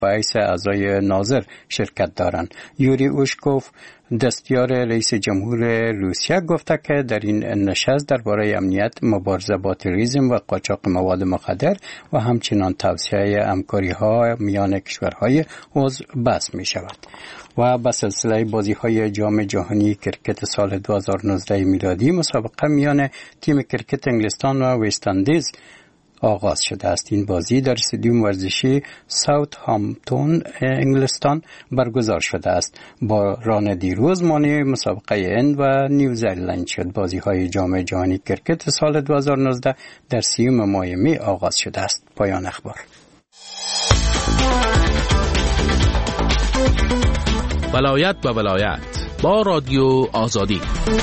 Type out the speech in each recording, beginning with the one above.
به حیث اعضای ناظر شرکت دارند. یوری اوشکوف دستیار رئیس جمهور روسیه گفته که در این نشست درباره امنیت، مبارزه با تروریسم و قاچاق مواد مخدر و همچنین توسعه همکاری‌ها میان کشورهای عضو بحث می شود. و به سلسله بازی‌های جام جهانی کرکت سال 2019 میلادی مسابقه میان تیم کرکت انگلستان و وست اندیز آغاز شده است. این بازی در استادیوم ورزشی ساوت هامپتون انگلستان برگزار شده است. با ران دیروز مانع مسابقه هند و نیوزلند شد. بازی‌های جام جهانی کرکت سال 2019 در 30 ماه می آغاز شده است. پایان اخبار. ولایت به ولایت با رادیو آزادی.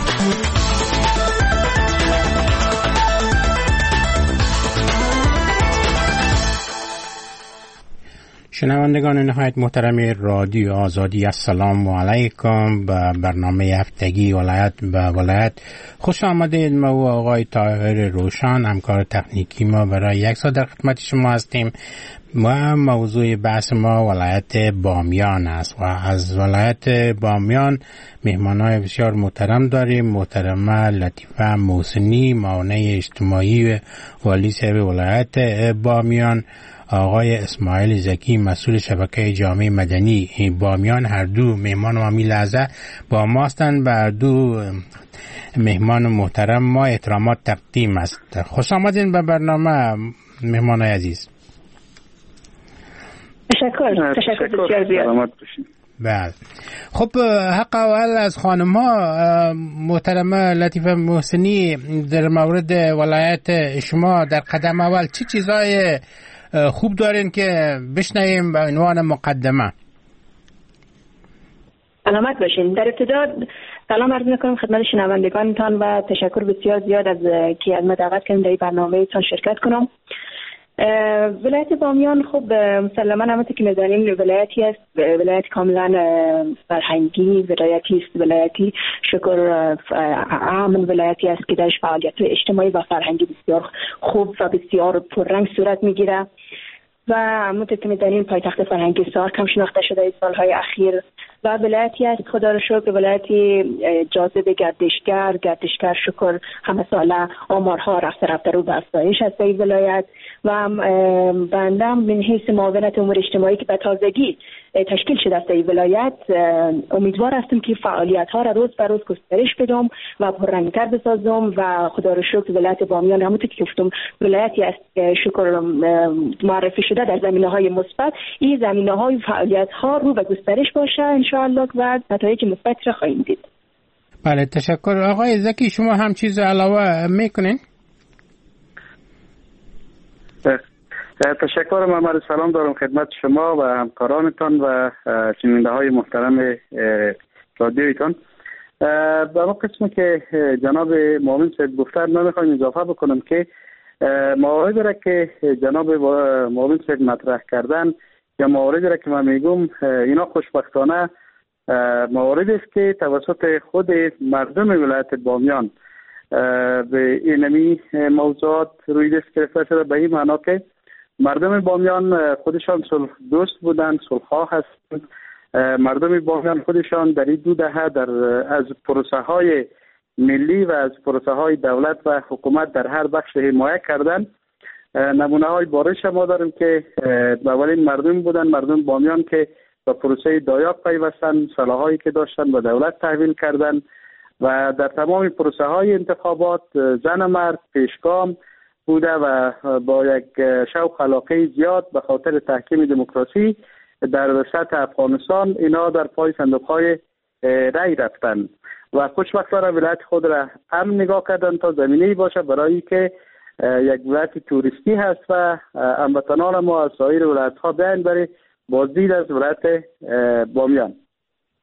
شنوندگان نهایت محترم رادیو آزادی، السلام علیکم. به برنامه هفتگی ولایت به ولایت خوش آمدید. ما و آقای طاهر روشن همکار تکنیکی ما برای یک ساعت در خدمت شما هستیم. ما موضوع بحث ما ولایت بامیان است و از ولایت بامیان مهمانای بسیار محترم داریم. محترمه لطیفه محسنی، معاون اجتماعی والی صاحب ولایت بامیان، آقای اسماعیل زکی مسئول شبکه جامعه مدنی بامیان، هر دو مهمان و می لحظه با ما هستند. بر دو مهمان محترم ما احترامات تقدیم است. خوش آمدین به برنامه مهمان عزیز. تشکر بسیار زیاد. بله. خب حق اول از خانم ها، محترمه لطیفه محسنی، در مورد ولایت شما در قدم اول چی چیزای خوب دارین که بشنویم به عنوان مقدمه؟ سلامت باشین. در ابتدا سلام عرض میکنم خدمت شنوندگانتان و تشکر بسیار زیاد از که از من دعوت کردین در این برنامه تان شرکت کنم. ولایت بامیان خب مسلما همونطور که می‌دانیم ولایتی است، ولایت کاملا فرهنگی ولایتی است، ولایتی شکر امن ولایتی است که درش فعالیت اجتماعی و فرهنگی بسیار خوب و بسیار پررنگ صورت میگیره و همونطور که می‌دانیم پایتخت فرهنگی سار کم شناخته شده این سالهای اخیر و ولایتی است خدا رو شکر ولایتی جاذب گردشگر شکر همه ساله آمارها رفته رو به افزایش است این ولایت و بندم من حیث معاونت امور اجتماعی که به تازگی تشکیل شده است این ولایت امیدوار هستم که فعالیت ها را روز به روز گسترش بدم و پررنگ‌تر بسازم و خدا رو شکر ولایت بامیان همونطور که گفتم ولایتی است که شکر معرفی شده در زمینه‌های مثبت. این زمینه‌های فعالیت ها رو به گسترش باشه ان شاء الله و نتایج مثبت را خواهیم دید. بله تشکر. آقای زکی شما هم چیز علاوه میکنین؟ تشکر. من سلام دارم خدمت شما و همکارانتان و شنونده های محترم رادیویتان. به اون قسمی که جناب معاون صاحب گفتن من میخوایم اضافه بکنم که مواردی را که جناب معاون صاحب مطرح کردن یا مواردی را که من میگم اینا خوشبختانه مواردی است که توسط خود مردم ولایت بامیان به اینمی موضوعات روی دست گرفته شده، به این معنا که مردم بامیان خودشان صلح دوست بودند، صلح‌خواه هستند. مردم بامیان خودشان در این 2 دهه از پروسه های ملی و از پروسه های دولت و حکومت در هر بخش حمایت کردند. نمونه های بارش ما داریم که اولین مردم بودن، مردم بامیان که به پروسه دایاق پیوستن، سلاحایی که داشتن به دولت تحویل کردن و در تمام پروسه های انتخابات زن مرد پیشگام بوده و با یک شوق علاقه زیاد به خاطر تحکیم دموکراسی در سطح افغانستان اینا در پای صندوق های رای رفتن و خوشبختانه ولایت خود را امن نگاه کردن تا زمینه‌ای باشه برای که یک ولایت توریستی هست و هموطنان ما از سایر ولایت ها بیان برای بازدید از ولایت بامیان.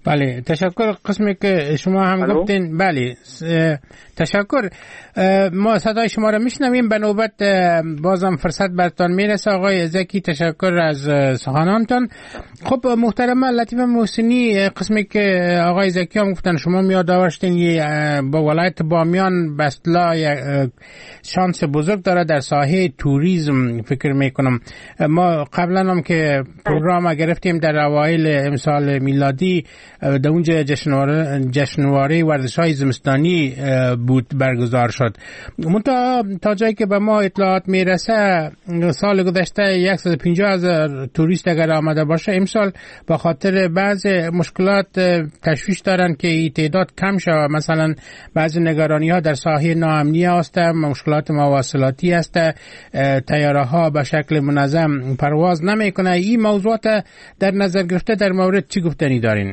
بله تشکر. قسمی که شما هم گفتین بله تشکر. ما صدای شما رو میشنویم. به نوبت بازم فرصت برتان میرسه آقای زکی. تشکر از سخنانتان. خب محترمه لطیفه محسنی، قسمی که آقای زکی هم گفتن شما میاد داشتین با ولایت بامیان به اصطلاح شانس بزرگ داره در ساحه توریسم. فکر میکنم ما قبلا هم که پروگرام گرفتیم در اوایل امسال میلادی در اونجا جشنواره ورزش‌های زمستانی بود برگزار شد. منتها تا جایی که به ما اطلاعات میرسه سال گذشته 150,000 توریست اگر آمده باشه، امسال با خاطر بعض مشکلات تشویش دارن که این تعداد کم شود. مثلا بعض نگرانی‌ها در ساحه ناامنی است، مشکلات مواصلاتی است، طیاره ها به شکل منظم پرواز نمیکنه. این موضوعات در نظر گرفته در مورد چی گفتنی دارین؟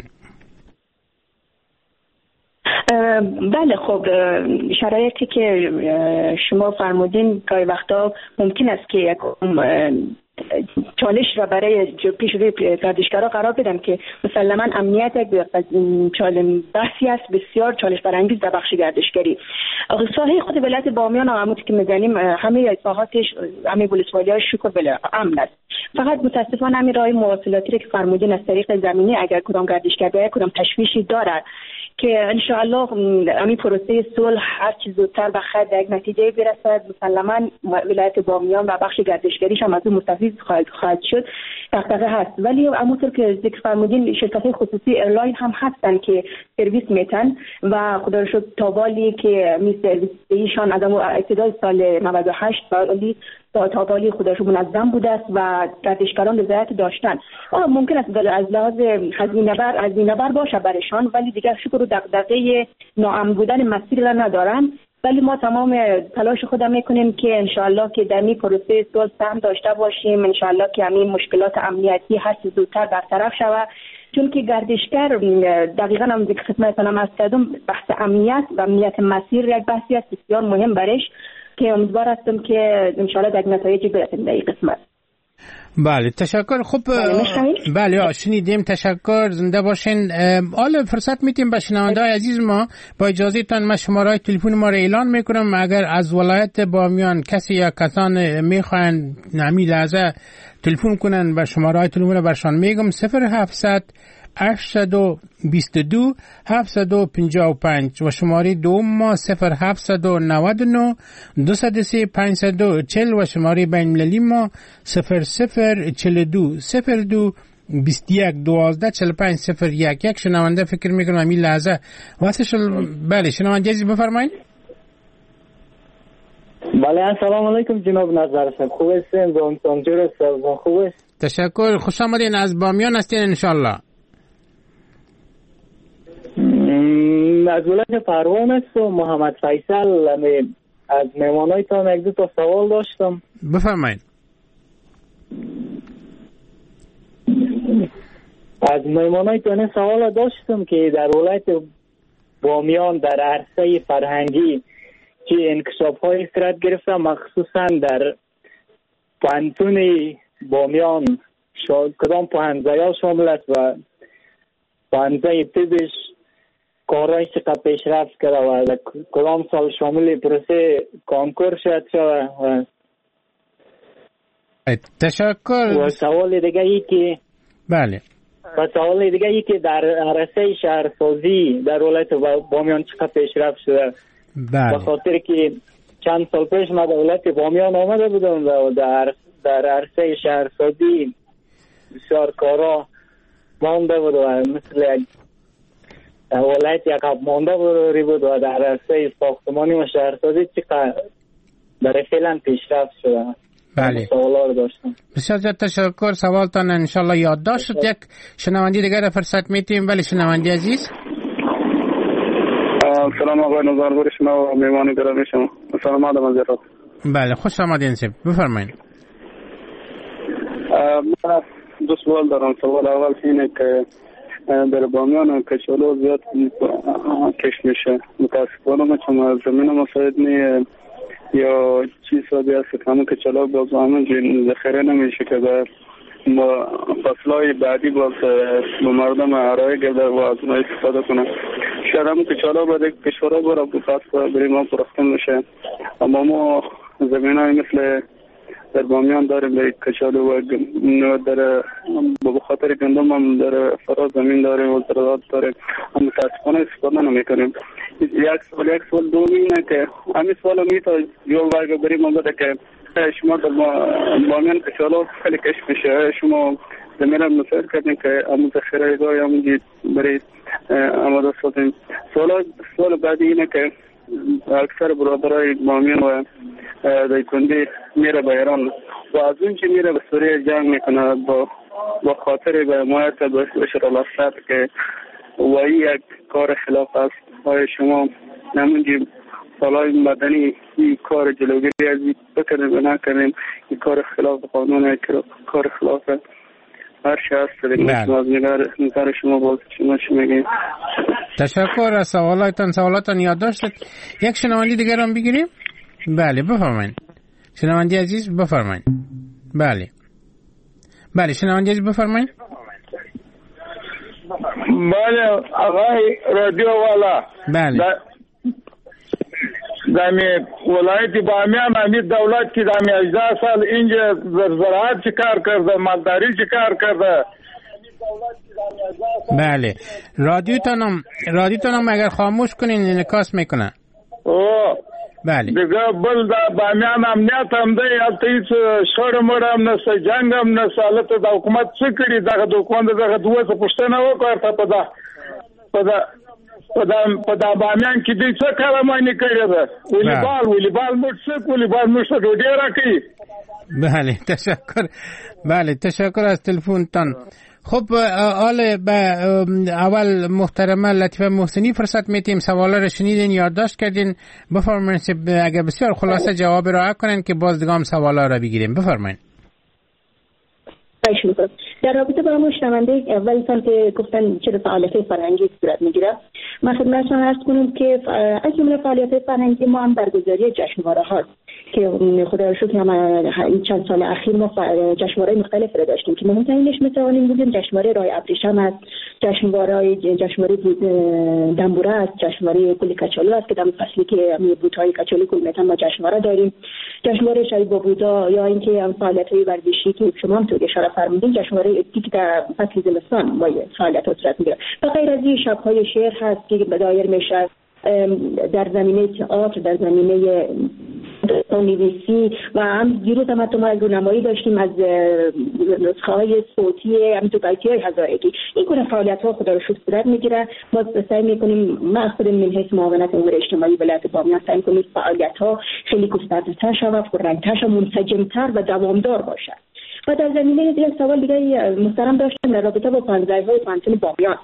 بله خب شرایطی که شما فرمودین گاهی وقتا ممکن است که یک چالش را برای پیش روی گردشگرها قرار بدم که مسلما امنیت یک بحثی است بسیار چالش برانگیز در بخش گردشگری. ساحه خود ولایت بامیان و که می‌زنیم همه ساحاتش همه ولسوالی‌های شکر بله امن است. فقط متاسفانه همین راه مواصلاتی را که فرمودین از طریق زمینی اگر کدام گردشگر بیاید کدام تشویشی دارد که ان شاء الله همین پروسه صلح هر چیز زودتر به خیر یک نتیجه برسد، مسلما ولایت بامیان و بخش گردشگریش هم از اون مستفید خواهد شد. دغدغه هست، ولی همونطور که ذکر فرمودین شرکت خصوصی ایرلاین هم هستن که سرویس میتن و خدا رو شکر تابالی که می سرویس ایشان از ابتدای سال 98 تا بالی خودش منظم بوده است و گردشگران رضایت داشتن. ممکن است از لحاظ هزینه بر باشه برشان، ولی دیگر شکر و دغدغه ناامن بودن مسیر را ندارن. ولی ما تمام تلاش خودم میکنیم که انشالله که در این پروسه صلح سهم داشته باشیم، انشالله که همین مشکلات امنیتی هر چه زودتر برطرف شود، چون که گردشگر دقیقاً هم ذکر خدمتتون عرض کردم بحث امنیت و امنیت مسیر یک بحثی است بسیار مهم برش که امیدوار هستم که انشالله در نتایجی برسیم در این قسمت. بله تشکر. خب بله شنیدیم. تشکر، زنده باشین. حالا فرصت میتیم به شنونده‌های عزیز ما با اجازه تان من شماره تلفن ما را اعلان میکنم. اگر از ولایت بامیان کسی یا کسان میخواین همین لحظه تلفن کنن به شماره تلفن برشان میگم 0700 822 755 و شماره دوم ما 0799 203 540 و شماره بین المللی ما 0042 02 21 12 45 01. یک شنونده فکر میکنم همین لحظه واسه بله شنونده عزیز بفرمایید. بله سلام علیکم جناب نظر صاحب، خوب هستین؟ دونتون خوب است؟ تشکر، خوش آمدین. از بامیان هستین انشالله؟ از ولایت پروان است و محمد فیصل. از مهمانایتان یک دو تا سوال داشتم. بفرمایید. از مهمانایتان سوال داشتم که در ولایت بامیان در عرصه فرهنگی که انکشاف‌های صورت گرفته، مخصوصا در پوهنتون بامیان کدام پوهنځای‌ها شامل است و پوهنځای طبش کارهای چقدر پیشرفت کرده و کدام سال شامل پروسه کنکور شد و تشکر. و سوال دیگه ای که بله و سوال دیگه ای که در عرصه شهرسازی در ولایت بامیان چقدر پیشرفت شده. بله. به خاطر که چند سال پیش ما در ولایت بامیان آمده بودم و در عرصه شهرسازی بسیار کارا مانده بود و مثل ولایت یک مانده بود و در عرصه ساختمانی و شهرسازی چقدر در فعلا پیشرفت شده. بله. سوالا رو داشتم. بسیار زیاد تشکر. سوالتان انشالله یادداشت شد. یک شنوندی دیگر فرصت میتیم. ولی شنوندی عزیز سلام آقای نظارگار شما و میوان گرامی شما. سلام آدم از ایران. بله خوش آمدین سب بفرمایید. من دو سوال دارم. سوال اول اینه که در بامیان کچالو زیاد کش میشه. متاسفانه چون زمین مساعد نیه یا چیز سادی است که همون کچالو باز همون ذخیره نمیشه که در فصلهای بعدی باز به مردم ارائه گرده و از اونها استفاده کنه. شاید هم کچالا باید کشورها برای بخواست برای ما پرستن میشه، اما ما زمین های مثل در بامیان داریم برای کچالو و در بخاطر گندم هم در فراز زمین داریم و زراعت داریم، اما متاسفانه استفاده نمیکنیم. یک سوال دومی اینه که همین سوال هم میتونه جواب برای ما بده که شما در بامیان کچالو خیلی کشف میشه، شما زمین هم مساعد کردیم که همون ذخیره‌گاهی همونجی برای آماده سازیم. سوال بعدی اینه که اکثر برادرای بامیان و دایکنده میره به ایران و از اون چی میره به سوریه جنگ میکنه با خاطر به حمایت بشار الاسد که و یک کار خلاف است. آیا شما همونجی سالهای مدنی این کار جلوگیری از بکنیم و نکنیم، این کار خلاف قانون، کار خلاف هر شخص دیگه از نظر شما باز شما چی میگید؟ تشکر از سوالاتان یاد داشتید. یک شنوندی دیگر هم بگیریم؟ بله بفرمایید. شنوندی عزیز بفرمایید. بله شنوندی عزیز بفرمایید. بله آقای رادیو والا. بله دمی ولایت بامیان همی دولت که دمی 18 سال اینجا زراعت چی کار کرده، مالداری چی کار کرده. بله رادیوتانم اگر خاموش کنین انعکاس میکنه. بله دیگه بل دا بامیان امنیت هم دی البته هیڅ شخړه مړه هم نشته، جنګ هم نشته. هلته د حکومت څه کړي دغه د حکومت دغه دوه څه پوښتنه وکړه په دا بامیان کې دوی څه کارماني کړې ده. ولیبال موږ ته ډوډۍ راکوي. بله تشکر از تلفنتان. خب اول محترمه لطیفه محسنی فرصت میتیم سوالا رو شنیدین یادداشت کردین، بفرمایید اگر بسیار خلاصه جواب را کنین که باز دیگه هم سوالا رو بگیریم. بفرمایید. در رابطه با همون شنونده اولتان که گفتن چرا فعالیت فرهنگی صورت میگیره، من خدمتتون عرض کنم که از جمله فعالیت فرهنگی ما هم برگزاری جشنواره هاست که خدا رو شکر این چند سال اخیر ما جشنواره مختلف رو داشتیم که مهمترینش میتوانیم بگیم جشنواره رای ابریشم است، جشنواره دنبوره است، جشنواره کلی کچالو است که در فصلی که بوت‌های کچالو کل میتن ما جشنواره داریم، جشنواره شاید با بودا یا اینکه فعالیت‌های ورزشی که شما هم تو اشاره فرمودین، جشنواره دیگه در فصل زمستان ما فعالیت‌ها صورت میگیره. و غیر از این شب‌های شعر هست که دایر میشه در زمینه تئاتر، در زمینه نویسی و هم دیروز هم حتی ما رونمایی داشتیم از نسخه‌های صوتی هم تو بیتی‌های هزارگی. این گونه فعالیت‌ها خدا رو شکر صورت میگیره. ما سعی می‌کنیم ما خود من حیث معاونت امور اجتماعی ولایت بامیان سعی می‌کنیم فعالیت‌ها خیلی گسترده‌تر شود، پررنگ‌تر و منسجم‌تر و دوامدار باشد. و در زمینه دیگه سوال دیگه محترم داشتم در رابطه با پانزده‌های پانتون بامیان.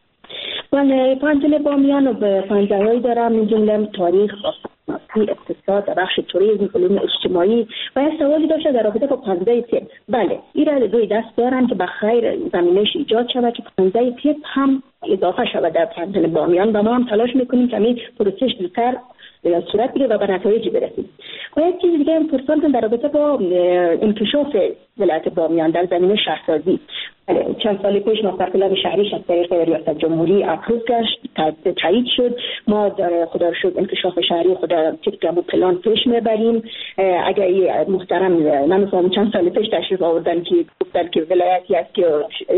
من پانتون بامیان و به پانزده‌هایی دارم، این جمله تاریخ، اقتصاد، بخش توریسم، علوم اجتماعی. و یه سوالی داشته در رابطه با 15 تیر. بله این را دوی دست دارن که بخیر زمینش ایجاد شود که 15 تیر هم اضافه شود در پانتون بامیان و ما هم تلاش میکنیم که این پروسش زودتر صورت بگیره و به نتایجی برسیم. و یک چیز دیگه هم پرسان در رابطه با انکشاف ولایت بامیان در زمینه شهرسازی. چند سال پیش مستقلان شهریش از طریق ریاست جمهوری اپروو گشت، تایید شد. ما در خدا رو شکر انکشاف شهری خدا طبق پلان پیش میبریم. اگر محترم نمی‌فهمم چند سال پیش تشریف آوردن که گفتن که ولایتی است که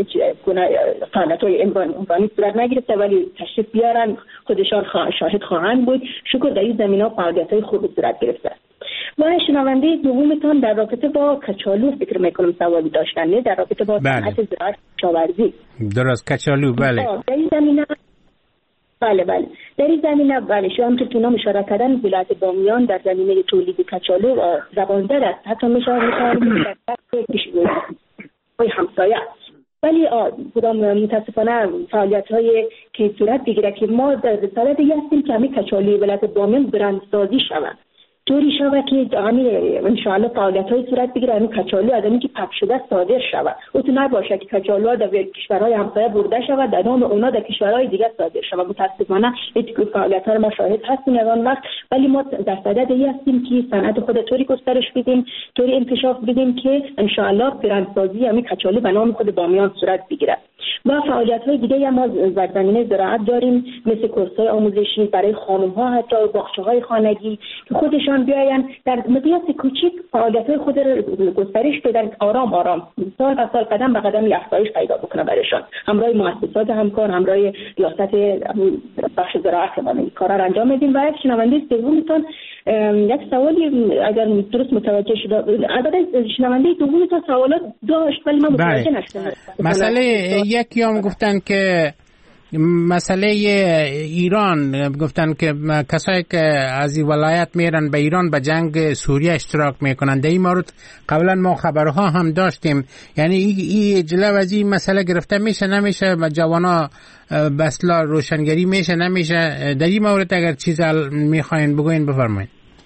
فعالیت‌های عنوانی صورت نگرفته ولی تشریف بیارن خودشان شاهد خواهند بود. شکر در این زمینه‌ها فعالیت‌های خوب صورت گرفته. و شنونده دومتان در رابطه با کچالو فکر میکنم سوالی داشتن، نه در رابطه با صنعت زراعت کشاورزی. درست کچالو بله. در این زمینه بله در این زمینه بله شما هم که تونا اشاره کردن ولایت بامیان در زمینه تولید کچالو زباندر است، حتی میشه همسایه. ولی متاسفانه فعالیت‌های که صورت بگیره که ما در رساله دیگه هستیم که همین کچالوی ولایت بامیان برندسازی شود طوری شود که ان شاء الله فعالیت‌های صورت بگیره. همین کچالو از اینکه پخش شده صادر شود، او تو نباشه که کچالوها در کشورهای همسایه برده شود، در نام اونا در کشورهای دیگه صادر شود. متاسفانه این فعالیت‌ها ما شاهد هستیم از آن وقت، ولی ما در صدد هستیم که صنعت خود طوری گسترش بدیم، طوری انکشاف بدیم که ان شاء الله برندسازی همین کچالو به نام خود بامیان صورت بگیره. و فعالیت‌های دیگه ما در زمینه زراعت داریم، مثل کورس‌های آموزشی برای خانم‌ها، حتی باغچه‌های خانگی که خودشان بیاین در مقیاس کوچیک فعالیت‌های خود را گسترش بدن، آرام آرام سال به سال قدم به قدم افزایش پیدا بکنه برایشان. همراه مؤسسات همکار، همراه ریاست بخش زراعت ما این کارا را انجام میدیم. و یک شنونده سومتون یک سوالی اگر درست متوجه شده، البته شنونده دومتون سوالات داشت ولی من متوجه نشدم. مسئله یکی هم گفتن که مسئله ایران، گفتن که کسایی که از این ولایت میرن به ایران به جنگ سوریه اشتراک میکنن. در این مورد قبلا ما خبرها هم داشتیم، یعنی این جلو از این مسئله گرفته میشه نمیشه، جوانا به اصطلاح روشنگری میشه نمیشه؟ در این مورد اگر چیز میخواین بگوین بفرمایید.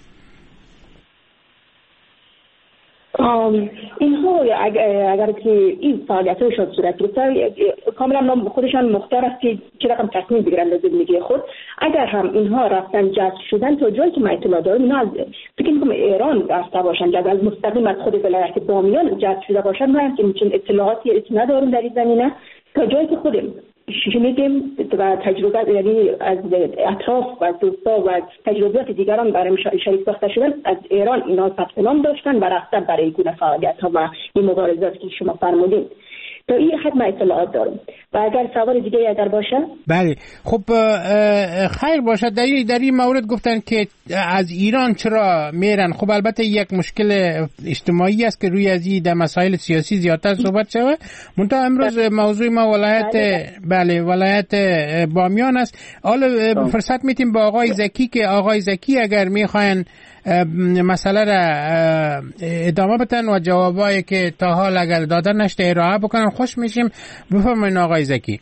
اینها اگر که این فعالیت‌هاشون صورت گرفته کاملا خودشان مختار است که چه رقم تصمیم بگیرن در زندگی خود. اگر هم اینها رفتن جذب شدن تا جایی که من اطلاع دارم، اینا از فکر می‌کنم ایران رفته باشن، جذب از مستقیم از خود ولایت بامیان جذب شده باشن. ما هم چنین اطلاعاتی نداریم در این زمینه. تا جایی که خودم شنیدیم و تجربه، یعنی از اطراف و از دوستا و تجربیات دیگران برای شریک ساخته شدن، از ایران اینا ثبت نام داشتن و رفتن برای گونه فعالیت ها و این مبارزاتی که شما فرمودید. تا این حد من اطلاعات دارم. و اگر سوال دیگه اگر باشه بله خب خیر باشه. در این مورد گفتن که از ایران چرا میرن. خب البته یک مشکل اجتماعی است که روی از این در مسائل سیاسی زیادتر صحبت شده. منتها امروز موضوع ما ولایت بامیان است. حالا فرصت میتیم با آقای زکی که آقای زکی اگر میخواین مسئله را ادامه بدن و جوابایی که تا حال اگر دادن نشده ارائه بکنن خوش میشیم. بفرمایید آقای زکی.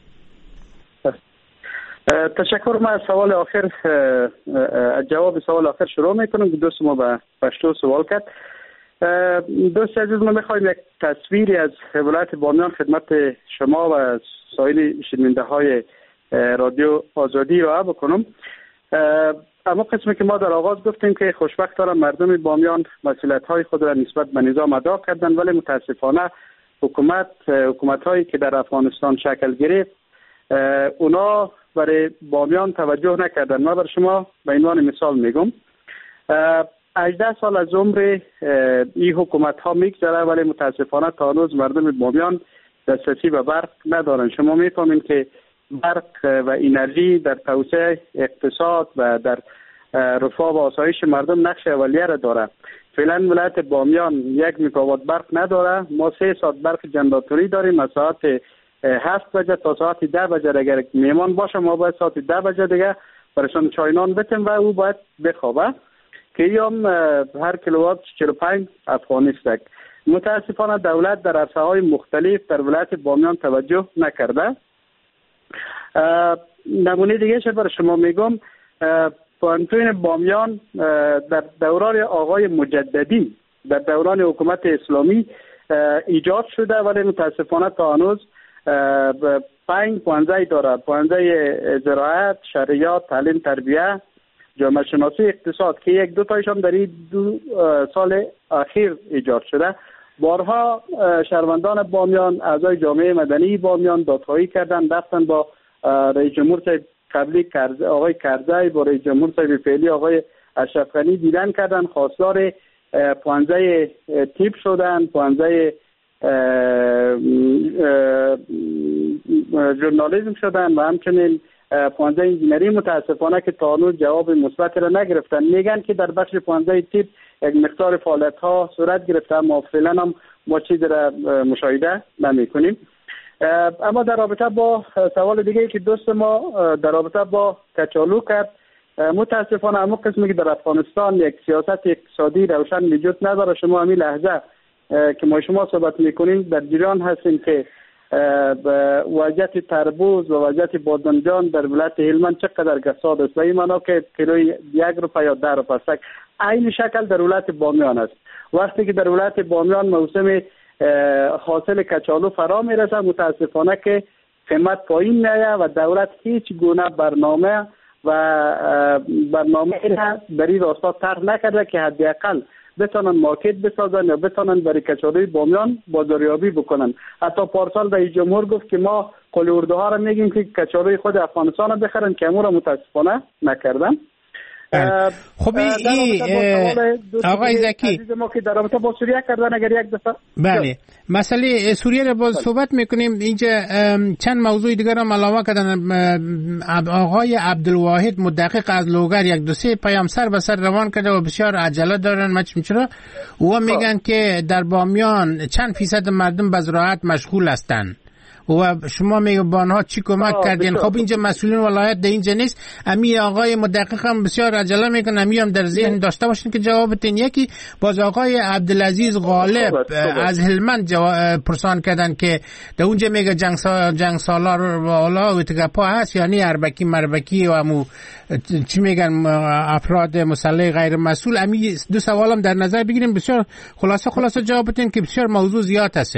تشکر. من از سوال آخر جواب سوال آخر شروع میکنم. دوست ما به پشتو سوال کرد. دوست عزیز، ما میخوایم یک تصویری از ولایت بامیان خدمت شما و سایر شنونده های رادیو آزادی را بکنم. اما قسمی که ما در آغاز گفتیم که خوشبختانه مردم بامیان مسئولیت‌های خود را نسبت به نظام ادا کردند، ولی متاسفانه حکومت هایی که در افغانستان شکل گرفت اونا برای بامیان توجه نکردند. ما بر شما به عنوان مثال میگم 18 سال از عمر این حکومت ها میگذره، ولی متاسفانه تا هنوز مردم بامیان دسترسی به برق ندارند. شما میفهمید که برق و انرژی در توسعه اقتصاد و در رفاه و آسایش مردم نقش اولیه را داره. فعلا ولایت بامیان 1 مگاوات برق نداره. ما 3 ساعت برق جنراتوری داریم. از ساعت 7 بجه تا ساعت 10 بجه اگر میهمان باشه ما باید ساعت 10 بجه دیگه برایشان چاینان بتیم و او باید بخوابه که یوم هر کیلووات 45 افغانی است. متاسفانه دولت در عرصه های مختلف در ولایت بامیان توجه نکرده. نمونه دیگه شد برای شما میگم. پانتون بامیان در دوران آقای مجددی در دوران حکومت اسلامی ایجاد شده، ولی متاسفانه تا هنوز 5 پوانزه داره: پوانزه زراعت، شریعت، تعلیم، تربیه، جامعه شناسی، اقتصاد که 1-2 تایشان در این 2 سال اخیر ایجاد شده. بارها شهروندان بامیان، اعضای جامعه مدنی بامیان دادخواهی کردن، رفتن با رئیس جمهور صاحب قبلی آقای کرزی، با رئیس جمهور صاحب فعلی آقای اشرف غنی دیدن کردن، خواستار پوانزه تیپ شدن، پوانزه ژورنالیسم شدن و همچنین پوانزه انجینری. متاسفانه که تا هنوز جواب مثبت را نگرفتن. میگن که در بخش پوانزه تیپ یک مقدار فعالیت ها صورت گرفته، اما فعلا هم ما چیزی را مشاهده نمی کنیم. اما در رابطه با سوال دیگه که دوست ما در رابطه با کچالو کرد، متاسفانه اما قسمی که در افغانستان یک سیاست اقتصادی روشن وجود نداره. شما همین لحظه که ما شما صحبت میکنیم در جریان هستیم که وضعیت تربوز و وضعیت بادنجان در ولایت هلمند چقدر کساد است و این معنا که کیلوی 1 روپیه یا 10 روپیه است. عین شکل در ولایت بامیان است. وقتی که در ولایت بامیان موسم حاصل کچالو فرا میرسه، متاسفانه که قیمت پایین میاد و دولت هیچ گونه برنامه را در این راستا طرح نکرده که حداقل بتونن مارکت بسازن یا بتونن برای کچالوی بامیان بازاریابی بکنن. حتی پارسال رئیس جمهور گفت که ما قلی اردوها را میگیم که کچالوی خود افغانستان را بخرن که امور متاسفانه نکردن. خب آقای زکی عزیز ما که در رابطه با سوریه کردن اگر یک دفعه بله مسئله سوریه را باز صحبت میکنیم. اینجا چند موضوع دیگر هم علاوه کردن. آقای عبدالواحد مدقق از لوگر 1-2-3 پیام سر به سر روان کرده و بسیار عجله دارن. چرا و میگن که در بامیان چند فیصد مردم به زراعت مشغول هستند و شما میگه با آنها چی کمک کردین؟ خب اینجا مسئولین ولایت در اینجا نیست. امی آقای مدقق هم بسیار عجله میکنن. امی هم در ذهن داشته باشین که جوابتین. یکی باز آقای عبدالعزیز غالب از هلمند پرسان کردن که در اونجا میگه جنگ سالار والا و تگپا هست، یعنی اربکی مربکی و امو چی میگن افراد مسلح غیر مسئول. امی دو سوالم در نظر بگیریم. بسیار خلاصه جوابتین که بسیار موضوع زیاد هست.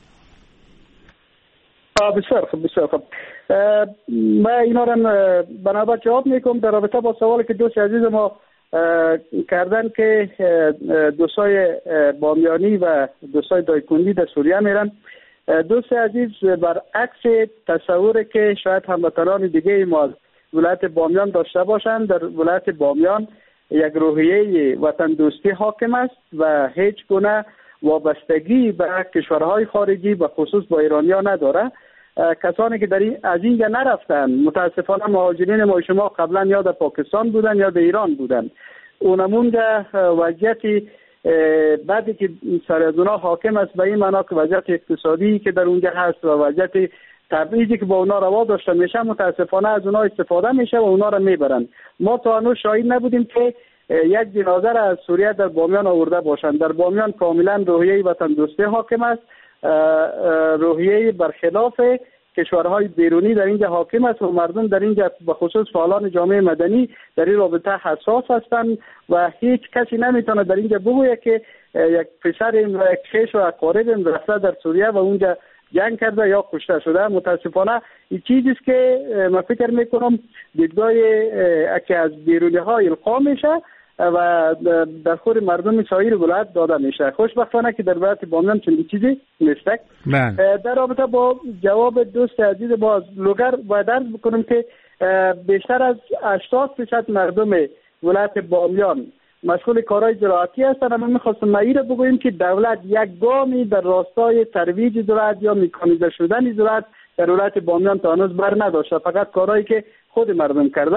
بسیار خوب. من اینا را بنابرای جواب میکنم در رابطه با سوالی که دوست عزیز ما کردن که دوستای بامیانی و دوستای دایکندی در سوریه میرن. دوست عزیز برعکس تصوری که شاید هموطنان دیگه ما ولایت بامیان داشته باشند، در ولایت بامیان یک روحیه وطن دوستی حاکم است و هیچ گونه وابستگی به کشورهای خارجی به خصوص با ایرانیا نداره. کسانی که از اینجا نرفتن متاسفانه مهاجرین ما شما قبلا یا در پاکستان بودن یا در ایران بودن. اونمون وضعیت بعدی که سر از اونا حاکم است به این معنا که وضعیت اقتصادی که در اونجا هست و وضعیت تبعیضی که با اونا روا داشته میشه متاسفانه از اونا استفاده میشه و اونا را میبرن. ما تا هنوز شاهد نبودیم که یک جنازه را از سوریه در بامیان آورده باشند. در بامیان کاملا روحیه وطن دوستی حاکم است، روحیه برخلاف کشورهای بیرونی در اینجا حاکم است و مردم در اینجا به خصوص فعالان جامعه مدنی در این رابطه حساس هستند و هیچ کسی نمیتونه در اینجا بگوید که یک پسر و یک خیش و اقارب رفته در سوریه و اونجا جنگ کرده یا کشته شده. متاسفانه این چیزی است که من فکر میکنم دیدگاه که از بیرونی ها القا میشه و در خور مردم سایر ولایت داده میشه. خوشبختانه که در ولایت بامیان چنین چیزی نیست. در رابطه با جواب دوست عزیز باز لوگر باید عرض بکنم که بیشتر از 80% مردم ولایت بامیان مشغول کارهای زراعتی هستند. اما میخواستم رو بگویم که دولت یک گامی در راستای ترویج زراعت یا میکانیزه شدن زراعت در ولایت بامیان تا هنوز بر نداشته، فقط کارهایی که خود مردم کرده.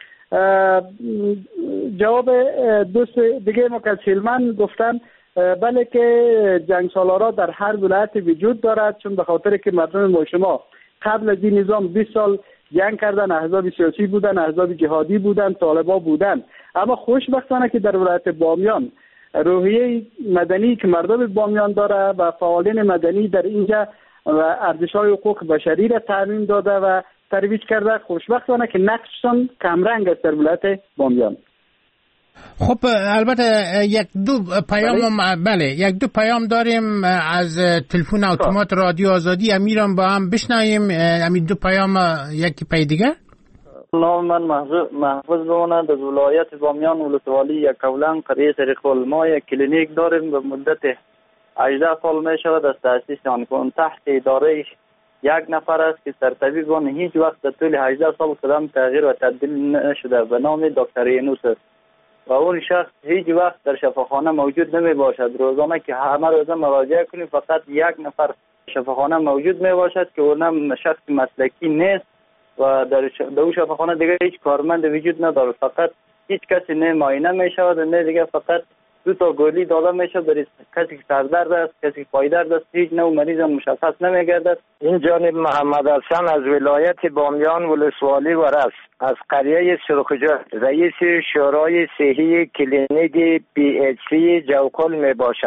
جواب دوست دیگه ما که از هلمند گفتن بله که جنگ سالارا در هر ولایت وجود دارد، چون به خاطر که مردم ما شما قبل از این نظام 20 سال جنگ کردن، احزاب سیاسی بودن، احزاب جهادی بودن، طالبا بودن. اما خوشبختانه که در ولایت بامیان روحیه مدنی که مردم بامیان داره و فعالین مدنی در اینجا و ارزش‌های حقوق بشری را تامین داده و ترویج کرده. خوشبختانه که نقششان کمرنگ است در ولایت بامیان. خب البته یک دو پیام داریم از تلفن اتومات رادیو آزادی. امیرم با هم بشنویم امید دو پیام یکی پای دیگر. نام من محفوظ بماند از ولایت بامیان ولسوالی یکولن قریه سریخول. ما یک کلینیک داریم به مدت 18 سال می شود از تأسیس آن کن. تحت اداره یک نفر است که سرطبیبان هیچ وقت در طول 18 سال قدم تغییر و تبدیل نشده به نام دکتر ینوس است و اون شخص هیچ وقت در شفاخانه موجود نمی باشد. روزانه که همه روزه مراجعه کنیم فقط یک نفر شفاخانه موجود می باشد که اونم شخص مسلکی نیست و در اون شفاخانه دیگه هیچ کارمند وجود نداره. فقط هیچ کسی نه معاینه می شود و نه دیگه فقط 2 تا گولی داده می شود برای کسی که سردرد است، کسی که پایدرد است. هیچ نوع مریض مشخص نمی گردد. این جانب محمد حسن از ولایت بامیان ولسوالی و رس از قریه سرخجات رئیس شورای صحی کلینیک PHC جوکل می باشم.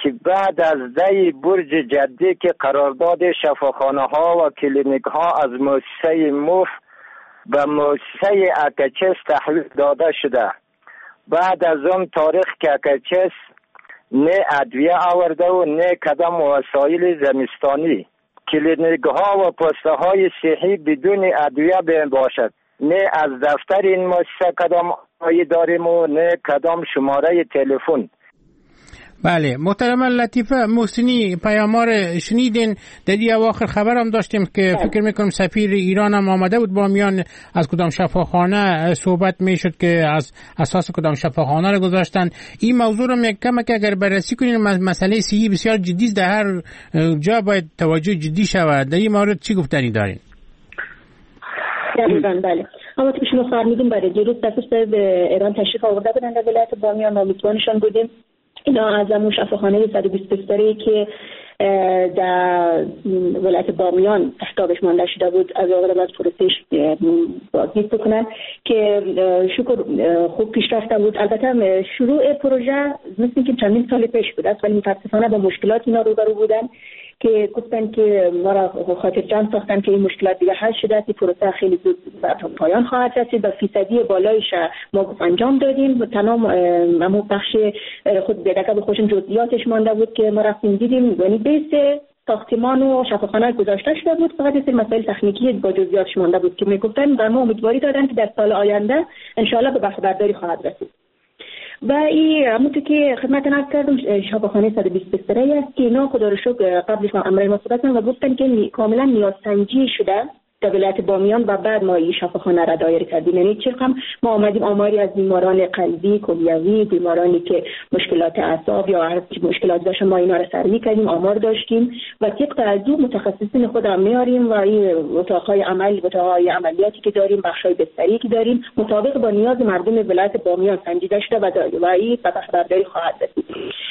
که بعد از دی برج جدی که قرارداد شفاخانه ها و کلینیک ها از مؤسسه موف به مؤسسه اکچس تحویل داده شده، بعد از اون تاریخ که اکچس نه ادویه آورده و نه کدام وسایل زمستانی، کلینیک ها و پسته های صحی بدون ادویه بین باشد، نه از دفتر این مؤسسه کدام آیه داریم و نه کدام شماره تلفن. بله محترم لطیفه محسنی پیامار شنیدین. در این اواخر خبر هم داشتیم که فکر میکنم سفیر ایران هم آمده بود با میان از کدام شفاخانه صحبت میشد که از اساس کدام شفاخانه رو گذاشتن. این موضوع رو کم که اگر بررسی کنین مسئله صحی بسیار جدی است، در هر جا باید توجه جدی شود. در این مورد چی گفتنی دارین؟ دقیقاً بله. اما که شما فرمودین برای دیروز سفیر به ایران تشریف آورده بودن در ولایت بامیان و میزبانشان بودیم. اینا از همون شفاخانه 122 که در ولایت بامیان تحتابش مانده شده بود از آقای باید پروسش بازدید بکنن که شکر خوب پیش رفته بود. البته شروع پروژه مثل که چندین سال پیش بود است، ولی متاسفانه با مشکلات اینا روبرو بودن که گفتن که ما را خاطر جمع ساختن که این مشکلات دیگه حل شده است، پروسه خیلی زود به پایان خواهد رسید و فیصدی بالایش ما انجام دادیم. تمام همون بخش خود دیگه به خودشون جزئیاتش مانده بود که ما رفتیم دیدیم، یعنی بیس ساختمان و شفاخانه گذاشته شده بود، فقط این مسائل تکنیکی با جزئیاتش مانده بود که میگفتن و ما امیدواری دادن که در سال آینده ان شاء الله به بهره برداری خواهد رسید. و این همونطور که خدمت نقل کردم شفاخانه 123 است که اینا خدا رو شکر قبلش ما امرای ما صحبت کردن و گفتن که کاملا نیازسنجی شده در ولایت بامیان و بعد ما این شفاخانه را دایر کردیم. یعنی چرا ما آمدیم آماری از بیماران قلبی، کلیوی، بیمارانی که مشکلات اعصاب یا هر مشکلات داشتن ما اینا را سرمی کردیم، آمار داشتیم و طبق از او متخصصین خود را میاریم و این اتاقهای اتاقهای عملیاتی که داریم، بخشای بستری که داریم مطابق با نیاز مردم ولایت بامیان سنجیده شده و این به بهره‌برداری خواهد رسید.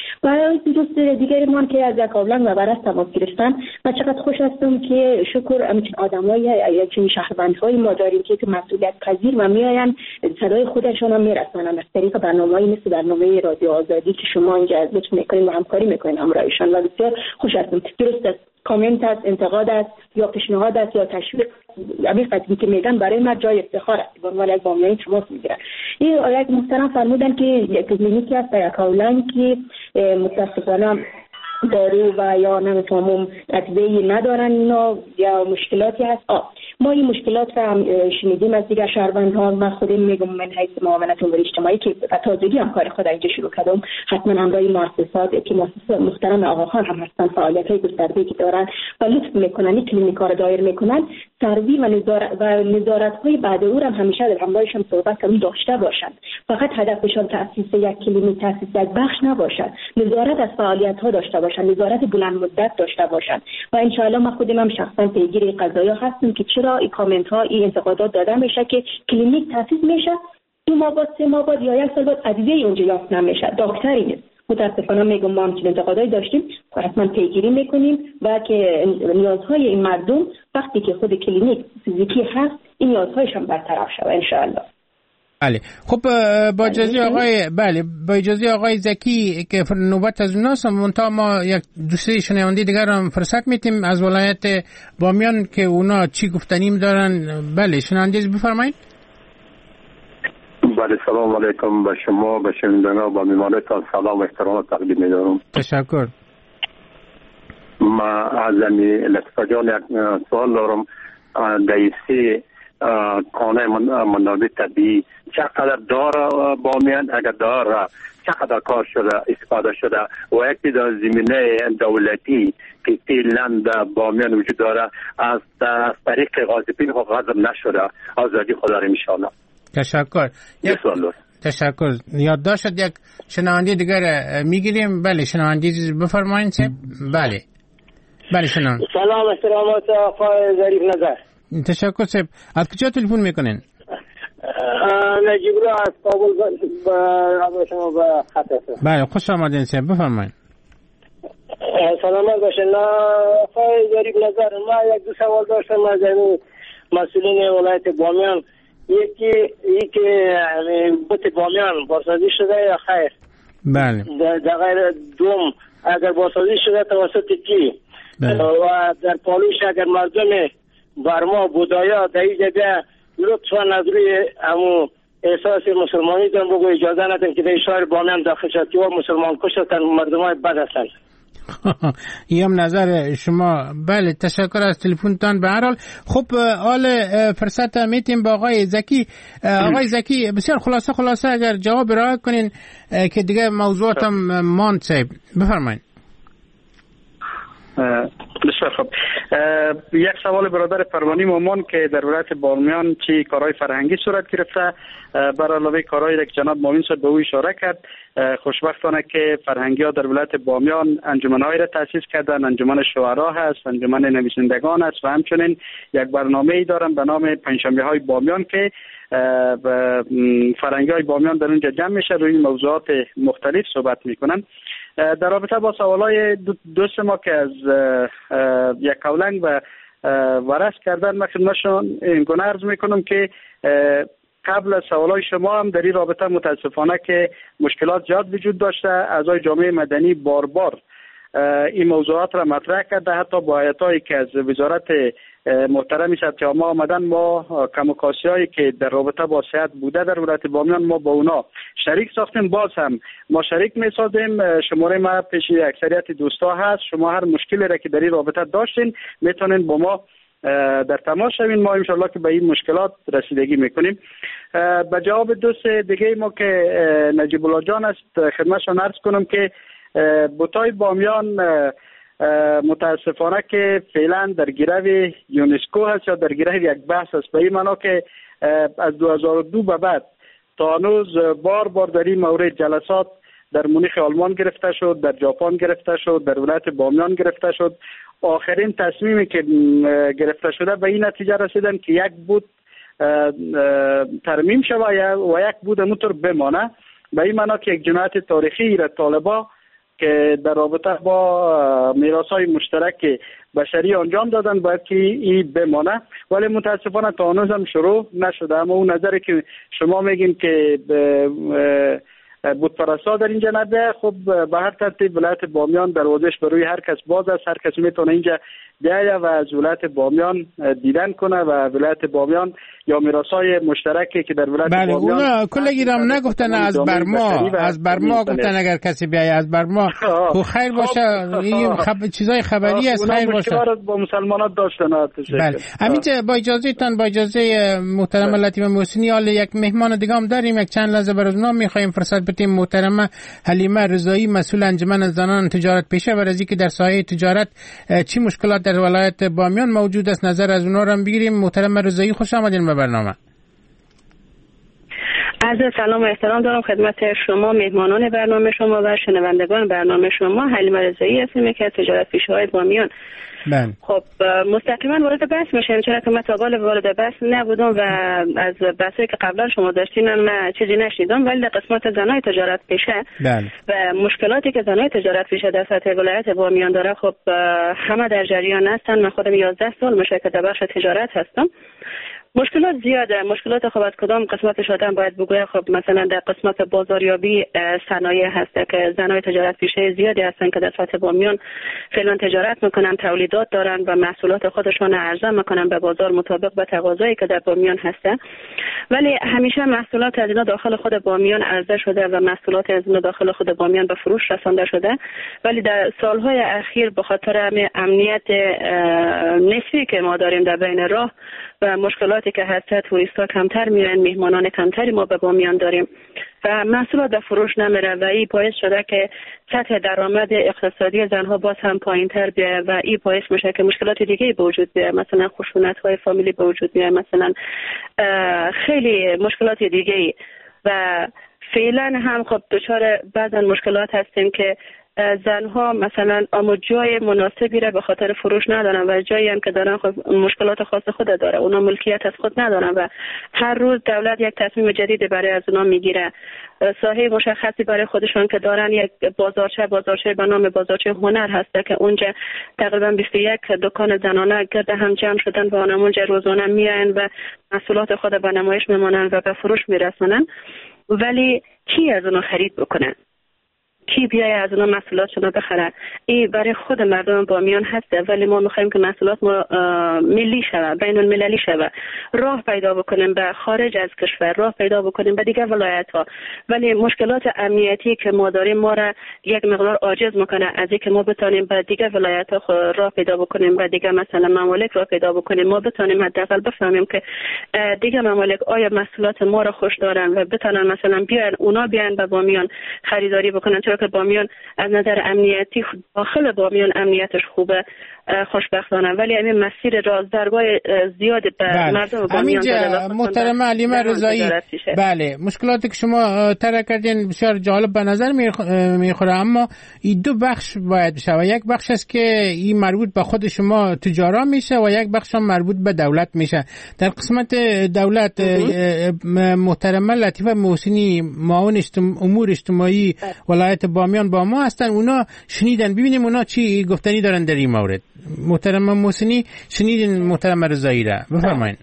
و دوست دیگری من که از کابلان و برس تماس گرفتن و چقدر خوش هستم که شکر همین آدمای چنین شهروندهای ما داریم که مسئولیت پذیر و میاین صدای خودشون هم میرسونن از طریق برنامه‌ای مثل برنامه رادیو آزادی که شما اینجا لطف میکنین و همکاری میکنین همراهشان و بسیار خوش هستم. درست است، کامنت است، انتقاد است یا پیشنهاد است یا تشویق، همین قضیه که میگن برای ما جای افتخار است. به عنوان یک بامیانی تماس میگیرن. این آیت محترم فرمودن که یک کلینیکی است در کاولان که متاسفانه دارو و یا نمیفهمم ادویه ندارن اینا یا مشکلاتی هست. ما این مشکلات را هم شنیدیم از دیگر شهروندها. من خودم میگم من حیث معاونت امور اجتماعی که تازگی هم کار خود اینجا شروع کردم، حتما همراه مؤسسات که مؤسسه محترم آقاخان هم هستن، فعالیت‌های گسترده‌ای که دارن و لطف میکنن این کلینیک‌ها را دایر میکنن، سروی و نظارت‌های بعد او هم همیشه در همراهشان صحبت کردن داشته باشند. فقط هدفشان تأسیس یک کلینیک، تأسیس یک بخش نباشد، نظارت از فعالیت‌ها داشته باشند، نظارت بلند مدت داشته باشند و ان شاء الله ما خودم هم شخصا پیگیر قضایا هستیم که چرا این کامنت ها این انتقادات داده میشه که کلینیک تأسیس میشه 2 ماه بعد 3 ماه بعد یا 1 سال بعد ادویه اونجا یافت نمیشه، دکتری نیست. متاسفانه میگم ما هم چنین انتقادایی داشتیم و حتما پیگیری میکنیم و که نیازهای این مردم وقتی که خود کلینیک فیزیکی هست این نیازهایشون برطرف شه ان شاء الله. بله خب با اجازه آقای زکی که نوبت از اوناست، منتها ما یک دوسته شنونده دیگر هم فرصت میتیم از ولایت بامیان که اونا چی گفتنیم دارن. بله شنونده بفرمایید. بله سلام علیکم به شما، به شنوندگان و به میهمانتان سلام و احترام تقدیم می‌دارم. تشکر. ما از لطفا جان یک سوال دارم. دیسی کانه منابع طبیعی چقدر داره بامیان؟ اگر داره چقدر کار شده استفاده شده و یکی در زمینه دولتی که فعلا در بامیان وجود داره از طریق غاصبین غصب نشده آزادی خدا رو انشاءالله. تشکر. تشکر. یادداشت یک شنونده دیگر میگیریم. بله شنونده بفرمایید. بله شنونده. سلام احترامات آقای ظریف نظر. تشکر صاحب. از کجا تلفن میکنین؟ نجیب رو از کابل با شما با خط هستم. بله خوش آمدین صاحب بفرمایید. سلامت باشین. آقای ظریف نظر ما یک دو سوال داشتم از مسئولین ولایت بامیان. یکی بوت بامیان بارسازی شده یا خیر؟ بله. در غیر دوم اگر بازسازی شده توسط کی و در پالوش اگر مردم برما بودایا در این جگه لطفا از روی امو احساس مسلمانی دارم بگو اجازه ندارم که در شهر بامیان داخل شد که مسلمان کشتن مردم های بد هستن. این هم نظر شما. بله تشکر از تلفنتان. به هر حال خب حال فرصت میتیم با آقای زکی. آقای زکی بسیار خلاصه اگر جواب ارائه کنین که دیگه موضوعاتم ماند صاحب بفرمایید. بسیار خوب. یک سوال برادر پروانی مومن که در ولایت بامیان چی کارهای فرهنگی صورت گرفته، بر علاوه کارهایی که جناب معاون صاحب به او اشاره کرد، خوشبختانه که فرهنگی ها در ولایت بامیان انجمن‌هایی را تأسیس کردن. انجمن شعرا هست، انجمن نویسندگان است و همچنین یک برنامه‌ای دارن به نام پنجشنبه‌های بامیان که فرهنگی‌های بامیان در اونجا جمع میشه، روی موضوعات مختلف صحبت میکنن. در رابطه با سوالای دوست ما که از یک کولنگ و ورس کردن، من خدمتشون این گونه عرض میکنم که قبل از سوالای شما هم در این رابطه متاسفانه که مشکلات زیاد وجود داشته. اعضای جامعه مدنی بار این موضوعات را مطرح کرده، حتی با آیتایی که از وزارت محترم ثبت عامه آمدن، ما کموکاسی هایی که در رابطه با صحت بوده در ولایت بامیان ما با اونا شریک ساختیم. باز هم ما شریک میسازیم. شماره ما پیش اکثریت دوستا هست. شما هر مشکلی را که در این رابطه داشتین میتونین با ما در تماس شوین. ما ان شاءالله که به این مشکلات رسیدگی میکنیم. به جواب دوست دیگه ما که نجیب الله جان است خدمتشون عرض کنم که بوتای بامیان متاسفانه که فعلا در گرو یونسکو هست یا در گرو یک بحث است، به این معنا که از 2002 به بعد تا هنوز بار در این مورد جلسات در مونیخ آلمان گرفته شد، در ژاپن گرفته شد، در ولایت بامیان گرفته شد. آخرین تصمیمی که گرفته شده به این نتیجه رسیدن که یک بود ترمیم شود و یک بود همونطور بمانه. به این معنا که یک جنایت تاریخی را طالبا که در رابطه با میراث‌های مشترک بشری انجام دادن باید که این بمانه، ولی متاسفانه تا هنوز هم شروع نشده. اما اون نظری که شما میگین که بتپرستا در اینجا نده، خب به هر ترتیب ولایت بامیان دروازش برای هر کس باز است. هر کس میتونه اینجا بیاید و از ولایت بامیان دیدن کنه و ولایت بامیان یا میراث‌های مشترکی که در ولایت بله بامیان اونا کلگی رام نگفتن از برما گفتن اگر کسی بیاید از برما خب خیر باشه. این چیزای خبری است، خیر باشه. با مسلمانات داشتن. بله همینجا با اجازه محترم لطیفه محسنی حالا یک مهمان دیگه هم داریم، یک چند لحظه برای اونها می‌خوایم فرصت بدیم. محترم حلیمه رضایی مسئول انجمن زنان تجارت پیشه برای اینکه در ساحه تجارت چی مشکلات در ولایت بامیان موجود است نظر از اونها رو بگیریم. محترم رضایی خوش آمدین به برنامه. عرض سلام و احترام دارم خدمت شما مهمانان برنامه شما و شنوندگان برنامه شما. حلیمه رضایی هستم که از تجارت پیشه‌های بامیان. بله. خب مستقیما وارد بحث میشم، چرا که من تا قبل وارد بحث نبودم و از بحثی که قبلا شما داشتین من چیزی نشنیدم، ولی در قسمت زنای تجارت پیشه بله. و مشکلاتی که زنای تجارت پیشه در سطح ولایت بامیان داره، خب همه در جریان هستن. من خودم 11 سال میشه که در بخش تجارت هستم. مشکلات زیاده. مشکلات خب از کدام قسمتش آدم باید بگوید؟ خب مثلا در قسمت بازاریابی صنایع هست که زنای تجارت پیشه زیادی هستن که در سطح بامیان فعلا تجارت میکنن، تولیدات دارن و محصولات خودشون عرضه میکنن به بازار مطابق به تقاضایی که در بامیان هسته، ولی همیشه محصولات از اینا داخل خود بامیان عرضه شده و محصولات از اینا داخل خود بامیان به فروش رسانده شده، ولی در سالهای اخیر به خاطر امنیت نسبی که ما داریم در بین راه و مشکلاتی که هست، توریستا کمتر میرن، مهمانان کمتری ما به بامیان داریم و محصولات به فروش نمیره و این باعث شده که سطح درآمد اقتصادی زنها باز هم پایینتر بیه و این باعث میشه که مشکلات دیگه به وجود بیه، مثلا خشونت‌های فامیلی به وجود بیه، مثلا خیلی مشکلات دیگه. و فعلا هم خب دچار بعضا مشکلات هستیم که زنها مثلا اما جای مناسبی را به خاطر فروش ندارن و جایی هم که دارن خب مشکلات خاص خود داره، اونا ملکیت از خود ندارن و هر روز دولت یک تصمیم جدید برای از اونا میگیره. ساحه مشخصی برای خودشون که دارن، یک بازارچه به نام بازارچه هنر هسته که اونجا تقریبا 21 دکان زنانه گرد هم جمع شدن و اونجا روزانه میاین و محصولات خود به نمایش میمونن و به فروش میرسونن، ولی کی از اونا خرید بکنن؟ کی بیای از اونا محصولاتشون رو بخره. این برای خود مردم بامیان هسته، ولی ما میخوایم که محصولات ما ملی شود، بین المللی شود، راه پیدا بکنیم به خارج از کشور، راه پیدا بکنیم به دیگه ولایت ها. ولی مشکلات امنیتی که ما داریم ما را یک مقدار عاجز میکنه از اینکه ما بتونیم به دیگه ولایت ها راه پیدا بکنیم، به دیگه مثلا ممالک راه پیدا بکنیم. ما بتونیم حداقل بفهمیم که دیگه ممالک آیا محصولات ما را خوش دارن و بتونن مثلا اونا بیان به بامیان خریداری بکنن، چرا که بامیان از نظر امنیتی داخل بامیان امنیتش خوبه خوشبختانه، ولی همین مسیر رازدرگاه زیاد به مردم بامیان داره. محترمه علیمه رضایی، بله مشکلاتی که شما طرح کردین بسیار جالب به نظر میخوره، اما این دو بخش باید بشه و یک بخش است که این مربوط به خود شما تجارا میشه و یک بخش هم مربوط به دولت میشه. در قسمت دولت محترمه لطیفه محسنی معاون امور اجتماعی ولایت بامیان با ما هستن، اونا شنیدن، ببینیم اونا چی گفتنی دارن در این مورد. محترم محسنی شنیدین محترم رضایی را، بفرمایید.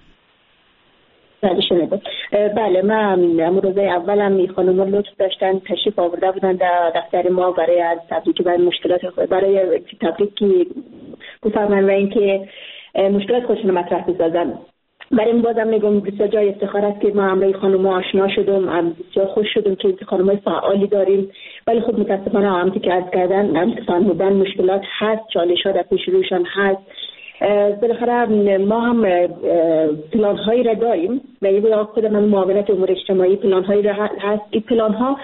بله شنیدم. بله من امروز اولم خانم لطف داشتن تشریف آورده بودن در دفتر ما برای از تبریک برای مشکلات برای تبریک بفرمایید و اینکه مشکلات خودشون مطرح بسازن. برای این بازم میگم بسیار جای افتخار است که ما همراه خانم آشنا شدم، بسیار خوش شدم که خانم‌های فعالی داریم، ولی خب متاسفانه همونطور که عرض کردن فهمیدن مشکلات هست، چالش‌ها در پیش روشان هست. بالاخره ما هم پلان‌هایی را داریم و یه خود من معاونت امور اجتماعی پلان‌هایی را هست. این پلان‌ها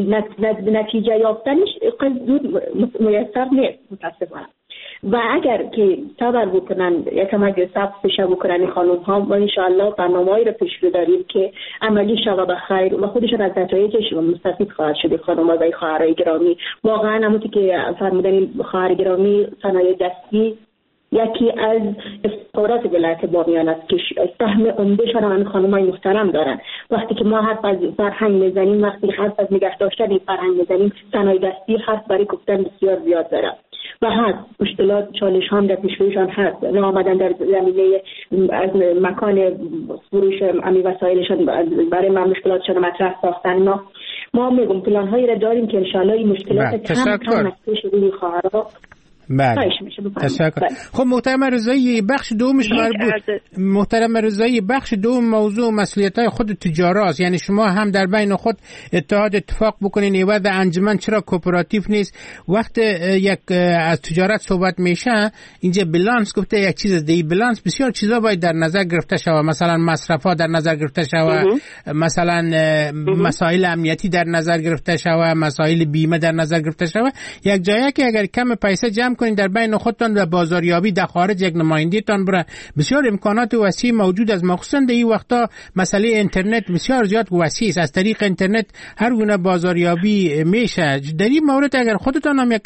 نتیجه یافتنش زود میسر نیست متاسفانه، و اگر که صبر بکنن یکم اگر صبر بشه بکنن این خانم ها، ما انشاءالله برنامه‌ای رو پیش رو داریم که عملی شود به خیر و خودشون از نتایجش مستفید خواهد شد. خانم ها و خواهرای گرامی واقعا همونطور که فرمودن خواهر گرامی صنایع دستی یکی از افتخارات ولایت بامیان است که سهم عمده‌شان هم خانم‌های محترم دارن. وقتی که ما حرف از فرهنگ میزنیم، وقتی حرف از نگه داشتن این فرهنگ میزنیم، صنایع دستی حرف برای گفتن بسیار زیاد داره و هست مشکلات چالش هم در پیش رویشان هست. آمدن در زمینه از مکان فروش امی وسایلشان برای ما مشکلاتشان مطرح ساختن. ما میگم پلان‌هایی را داریم که انشالله این مشکلات کم از پیش روی خواهرها. بله تشکر. خب محترم رضایی بخش دومش مربوط محترم رضایی بخش دوم موضوع مسئولیت‌های خود تجاراست، یعنی شما هم در بین خود اتفاق بکنین ایواد انجمن چرا کوپراتیو نیست. وقت یک از تجارت صحبت میشه اینجا بالانس گفته یک چیز دیگه، بالانس بسیار چیزا باید در نظر گرفته شود، مثلا مصرفات در نظر گرفته شود، مثلا مسائل امنیتی در نظر گرفته شود، مسائل بیمه در نظر گرفته شود. یک جایی که اگر کم پیسه جمع کنین در بین خودتان و بازاریابی در خارج یک نمایندگیتان بره، بسیار امکانات وسیع موجود است. مخصوصا در این وقتا مسئله اینترنت بسیار زیاد وسیع است، از طریق اینترنت هر گونه بازاریابی میشه. در این مورد اگر خودتان هم یک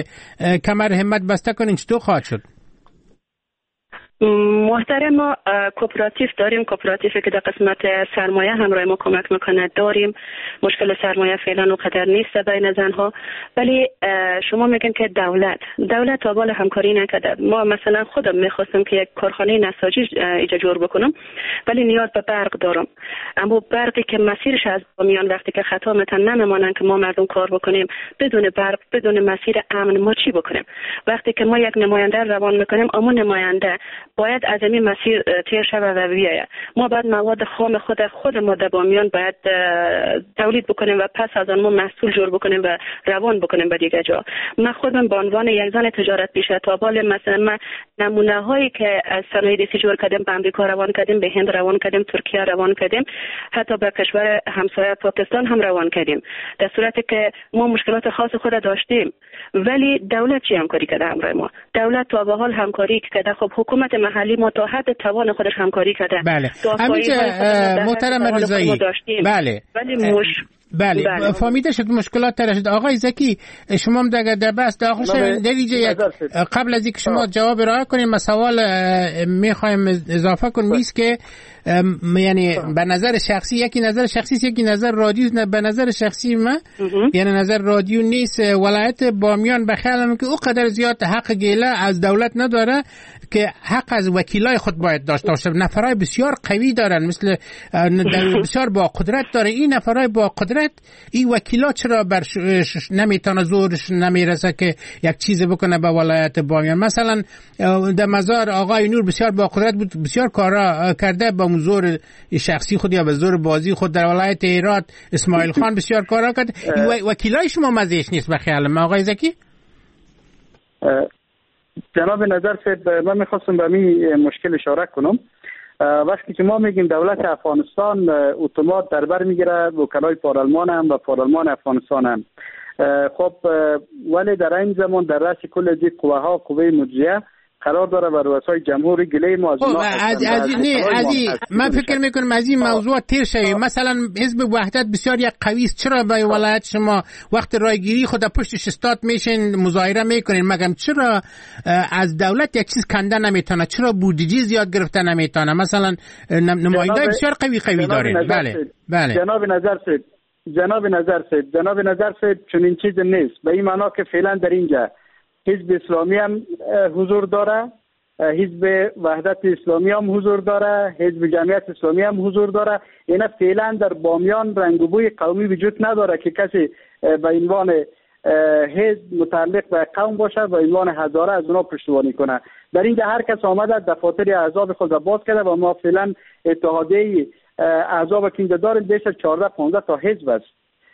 کمر همت بسته کنین چطور خواهد شد؟ محترم ما کوپراتیو داریم، کوپراتیوی که در قسمت سرمایه همراه ما کمک میکنه داریم. مشکل سرمایه فعلا اونقدر نیست بین زنها، ولی شما میگن که دولت تا بالا همکاری نکرده. ما مثلا خودم میخواستم که یک کارخانه نساجی ایجا جور بکنم، ولی نیاز به برق دارم، اما برقی که مسیرش از بامیان وقتی که خطا متن نمیمانن که ما مردم کار بکنیم بدون برق بدون مسیر امن ما چی بکنیم؟ وقتی که ما یک نماینده روان میکنیم، اما نماینده باید از این مسیر تیر شود و بیاید. ما باید مواد خام خود ما در بامیان باید تولید بکنیم و پس از آن ما محصول جور بکنیم و روان بکنیم به دیگه جا. من خودم به عنوان یک زن تجارت پیشه تا بال مثلا من نمونه هایی که از صنایع دستی جور کردیم به امریکا روان کردیم، به هند روان کردیم، ترکیه روان کردیم، حتی به کشور همسایه پاکستان هم روان کردیم، در صورتی که ما مشکلات خاص خود داشتیم. ولی دولت چی همکاری کرده همراه ما؟ دولت تا به حال همکاری کرده. خب حکومت محلی ما تا حد توان خودش همکاری کرده. بله محترم رضایی، بله بله فهمیده شد مشکلات تر شد. آقای زکی شما هم در بحث داخل شد دلیجه قبل از اینکه شما جواب ارائه کنیم ما سوال میخوایم اضافه کنیم است که یعنی به نظر شخصی یکی نظر شخصی یکی نظر رادیو، نه به نظر شخصی من یعنی نظر رادیو نیست. ولایت بامیان به خیالم که او قدر زیاد حق گله از دولت نداره که حق از وکیلای خود باید داشته باشه. نفرای بسیار قوی دارن، مثل بسیار با قدرت داره. این نفرای با قدرت ولایت این وکیلا چرا نمیتونه زورش نمیرسه که یک چیز بکنه به ولایت بامیان؟ مثلا در مزار آقای نور بسیار با قدرت بود، بسیار کارا کرده با زور شخصی خود یا به زور بازی خود. در ولایت هرات اسماعیل خان بسیار کارا کرد. وکیلای شما مزهش نیست به خیال من آقای زکی؟ جناب نظر صاحب، من میخواستم به این مشکل اشاره کنم. وقتی که ما میگیم دولت افغانستان اتومات در بر میگیره وکلای پارلمان هم و پارلمان افغانستان هم، خب ولی در این زمان در رأس کل از قوه ها قوه مجریه قرار داره و رؤسای جمهور گله ما من فکر میکنم از این موضوع تیر شویم. مثلا حزب وحدت بسیار یک قوی است، چرا به ولایت شما وقت رایگیری خود پشتش استاد میشین مظاهره میکنین؟ مگم چرا از دولت یک چیز کنده نمیتونه؟ چرا بودجه زیاد گرفته نمیتونه؟ مثلا نماینده بسیار قوی دارین. بله جناب نظر صاحب چون این چیز نیست، به این معنا که فعلا در اینجا حزب اسلامی هم حضور داره، حزب وحدت اسلامی هم حضور داره، حزب جمعیت اسلامی هم حضور داره. اینا فعلا در بامیان رنگ و بوی قومی وجود نداره که کسی به عنوان حزب متعلق به قوم باشه و عنوان هزاره از اونا پشتیبانی کنه. در اینجا هر کس آمده دفاتر احزاب خود را باز کرده و ما فعلا اتحادیه احزاب که اینجا داریم بیش از 14-15 تا حزب است.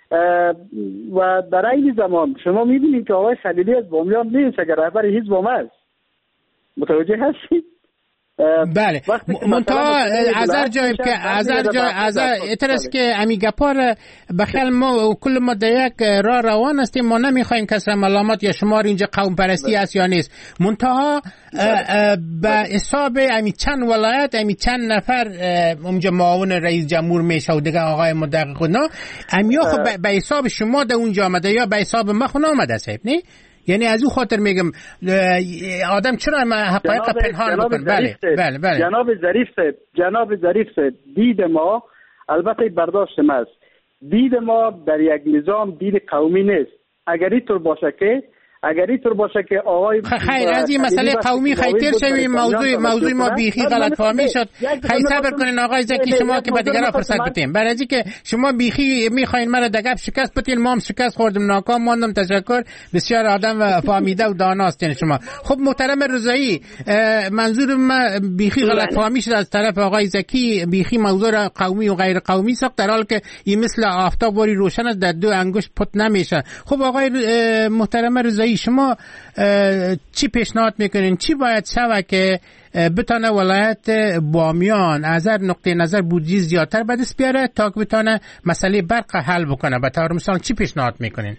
و در این زمان شما میبینید که آقای خلیلی از بامیان نیست، اگر رهبر حزب است. متوجه هستید؟ بله. منتها ازر جایب که ازر اترس که امی گپار بخیل ما کل ما در یک راه روان هستیم، ما نمیخوایم کسی ملامت یا شمار اینجا قوم پرستی است یا نیست. منتها به حساب امی چند ولایت امی چند نفر اونجا معاون رئیس جمهور میشه و دیگه آقای مدقق نه امی خب به حساب شما در اونجا آمده یا به حساب ما خونه آمده صاحب نه؟ یعنی از او خاطر میگم آدم چرا حقایق پنهان بکن؟ بله. جناب ظریف صاحب، دید ما البته برداشت ما است، دید ما در یک نظام دید قومی نیست. اگر اینطور باشه که آقای خیر از این مسئله قومی خیتر شویم، موضوع ما بیخی غلط فهمی شد. خیر صبر کنین آقای زکی، شما که به دیگران فرصت بدیم. برای اینکه شما بیخی میخواین مرا دگپ شکست بدین، ما هم شکست خوردم، ناکام ماندم. تشکر، بسیار آدم فهمیده و داناست شما. خب محترم رضایی، منظور من بیخی غلط فهمی شد از طرف آقای زکی، بیخی موضوع قومی و غیر قومی ساخت، در حالی که این مثل آفتاب وری روشن است، در دو انگشت پت نمیشه. خب آقای محترم رضایی، شما چی پیشنهاد میکنین؟ چی باید شود که بتانه ولایت بامیان از هر نقطه نظر بودجه زیادتر به دست بیاره تا که بتانه مسئله برق حل بکنه؟ به طور مثال چی پیشنهاد میکنین؟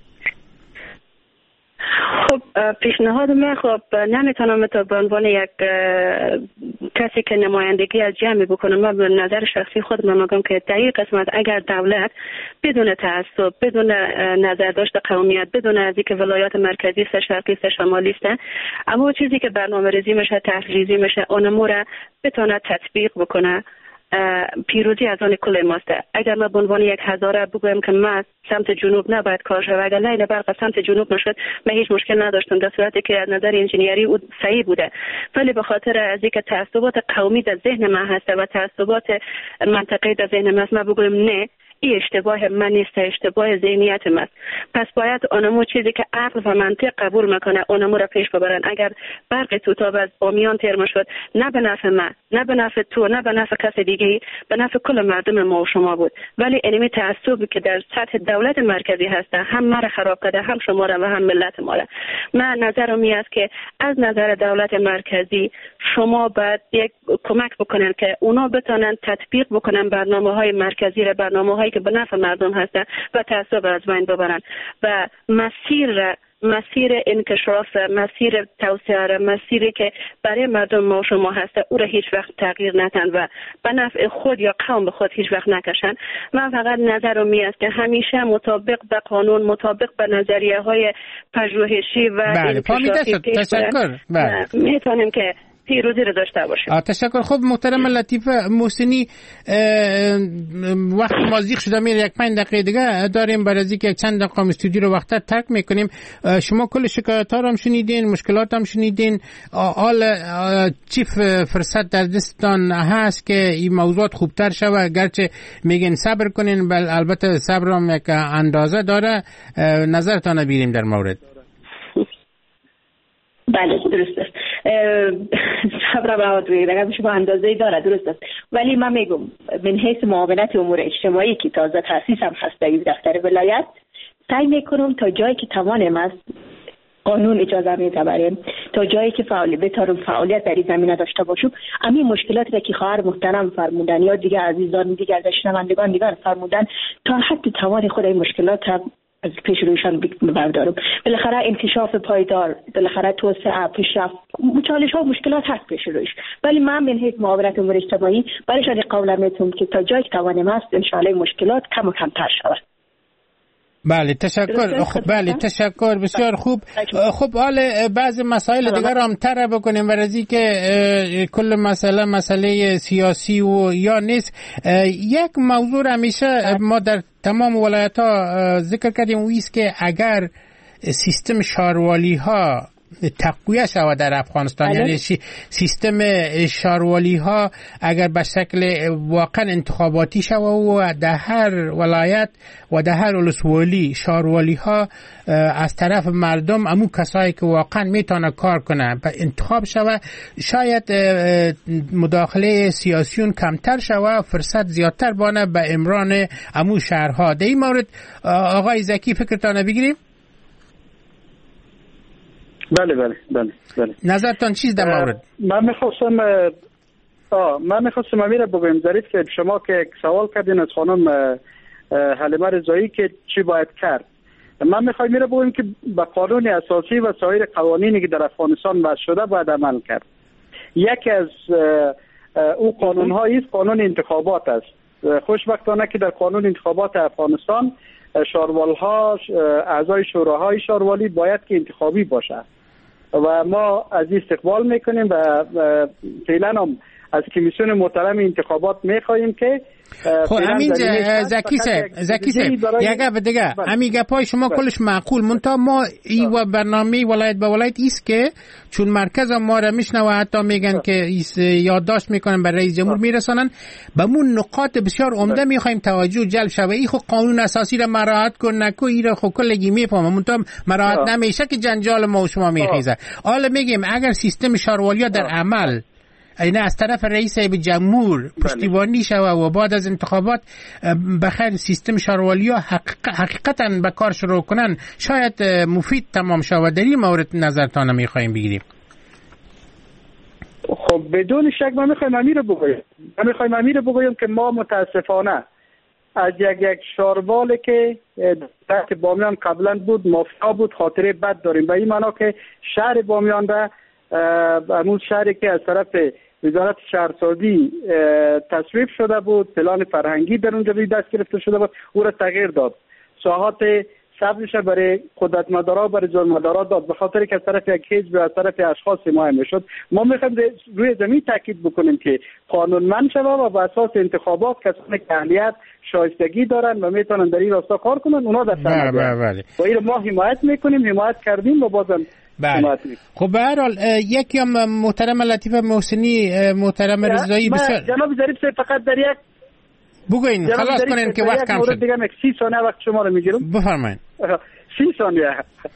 خب پیشنهاد من خب نمیتونم تا به عنوان یک کسی که نمایندگی از جمعی بکنم. من به نظر شخصی خود من میگم که در این قسمت اگر دولت بدون تعصب، بدون نظر داشت قومیت، بدون از اینکه ولایات مرکزی سه شرقی سه شمالی هستن، اما چیزی که برنامه ریزی میشه، تحریزی میشه، اونمو را بتونه تطبیق بکنه، پیروزی از آن کل ماست. اگر ما به عنوان یک هزاره بگویم که ما سمت جنوب نباید کار شود، اگر لیل برق سمت جنوب نشد من هیچ مشکل نداشتم، در صورتی که از نظر انجینیری او صحیح بوده. ولی به خاطر از اینکه تعصبات قومی در ذهن من هست و تعصبات منطقی در ذهن من است، ما بگویم نه، این اشتباه من نیست، اشتباه ذهنیت من است. پس باید آنمو چیزی که عقل و منطق قبول میکنه اونمو را پیش ببرن. اگر برق توتاب از بامیان ترم شد، نه به نفع من، نه به نفع تو، نه به نفع کس دیگه، به نفع کل مردم ما و شما بود. ولی اینمی تعصبی که در سطح دولت مرکزی هست هم ما را خراب کرده، هم شما را و هم ملت ما را. من نظرم می است که از نظر دولت مرکزی شما باید یک کمک بکنن که اونا بتونن تطبیق بکنن برنامه‌های مرکزی را، برنامه‌هایی که به نفع مردم هستن و تعصب از بین ببرن و مسیر انکشاف، مسیر توسعه، مسیری که برای مردم ما و شما هست او را هیچ وقت تغییر ندن و به نفع خود یا قوم به خود هیچ وقت نکشن. من فقط نظرم می است که همیشه مطابق به قانون، مطابق به نظریه های پژوهشی و انکشافی میتونیم که پیروزی رو داشته باشیم. تشکر. خوب محترم لطیفه محسنی، وقت ما زیغ شده، میره 1-5 دقیقه دیگه داریم، برای از اینکه چند دقیقه استودیو رو وقت ترک میکنیم. شما کل شکایت ها رو هم شنیدین، مشکلات هم شنیدین. حال چی فرصت در دستتان هست که این موضوعات خوبتر شود؟ گرچه میگین صبر کنین، البته صبر هم یک اندازه داره. نظرتان بگیریم در مورد. بله درست است. صبر باید بگیرم شما اندازه‌ای داره، درست است. ولی من میگم من حیث معاونت امور اجتماعی که تازه تأسیس هم هست در دفتر ولایت، سعی میکنم تا جایی که توانم است، قانون اجازه میده تا جایی که بتارم فعالیت در این زمینه داشته باشم. همین مشکلاتی را که خواهر محترم فرمودن یا دیگه عزیزان دیگر شنوندگان دیگر فرمودن، تا حد توان خود این مشکلات از پیش رویشان بردارم. بالاخره انکشاف پایدار، بالاخره توسعه، پیشرفت، چالش ها و مشکلات هست پیش رویش، ولی من من حیث معاونت امور اجتماعی برایشان قول میتونم که تا جایی که توانم است ان شاء الله مشکلات کم و کمتر شود. بله تشکر. بله تشکر، بسیار خوب. خب حالا بعض مسائل دیگر هم طرح بکنیم ورزی که کل مسئله سیاسی و یا نیست. یک موضوع همیشه ما در تمام ولایت ها ذکر کردیم و ایست که اگر سیستم شاروالی ها تقویه شود در افغانستان، یعنی سیستم شاروالی ها اگر به شکل واقعا انتخاباتی شود و در هر ولایت و در هر ولسوالی شاروالی ها از طرف مردم، امو کسایی که واقعا میتونه کار کنه انتخاب شود، شاید مداخله سیاسیون کمتر شود، فرصت زیادتر بانه به امران امو شهرها. در این مورد آقای زکی فکرتانه بگیریم؟ بله. نظرتان چیز در مورد؟ من میخواستم امیر بگویم ظریف که شما که سوال کردین از خانم حلیمه رضایی که چی باید کرد. من میخوایم میره بگویم که به قانون اساسی و سایر قوانینی که در افغانستان وضع شده باید عمل کرد. یکی از او قانون هایی است قانون انتخابات است. خوشبختانه که در قانون انتخابات افغانستان شاروال ها، اعضای شوراهای شاروالی باید که انتخابی باشه و ما از استقبال میکنیم و فعلا هم از کمیسیون محترم انتخابات میخواهیم که خب همین زکی صاحب یک گپ دیگه، همین گپای شما کلش معقول، منتها ما ای و برنامه ولایت به ولایت ایست که چون مرکز ما را میشنوه حتی میگن که یادداشت میکنن برای رئیس جمهور میرسانن، به مون نقاط بسیار عمده میخوایم توجه جلب شوه. ای خب قانون اساسی را مراعات کن نکو، ای را خب کلگی میفهمم، منتها مراعات نمیشه که جنجال ما و شما میخیزه. حالا میگیم اگر سیستم شاروالیا در عمل اینه از طرف رئیس جمهور پشتیبانی شود و بعد از انتخابات بخیر سیستم شاروالیا حقیقتا به کار شروع کنن، شاید مفید تمام شود. در این مورد نظرتان میخوایم بگیریم. خب بدون شک ما میخوایم امیر بگویم که ما متاسفانه از یک شاروالی که در بامیان قبلا بود مافیا بود خاطره بد داریم. به این معنا که شهر بامیان را همون شهری که از طرف وزارت شهرسازی تصویب شده بود، پلان فرهنگی در اونجا دست گرفته شده بود، او را تغییر داد، ساحات سبزش برای قدرتمدارا برای ظلمدارا داد، به خاطر که از طرف یک حزب از طرف اشخاص حمایت میشد. ما میخوایم روی زمین تاکید بکنیم که قانونمند شود و بر اساس انتخابات کسانی که اهلیت شایستگی دارن و میتونن در این راستا کار کنن اونا در صحنه و این ما حمایت میکنیم، حمایت کردیم و بازم بله. خب به هر حال یکی هم محترم لطیفه محسنی، محترم رضایی بسیار جناب ظریف فقط در یک بگوین خلاص کنین که وقت کم شد. دیگه 30 ثانیه وقت شما رو میگیرم. بفرمایید. 30 ثانیه.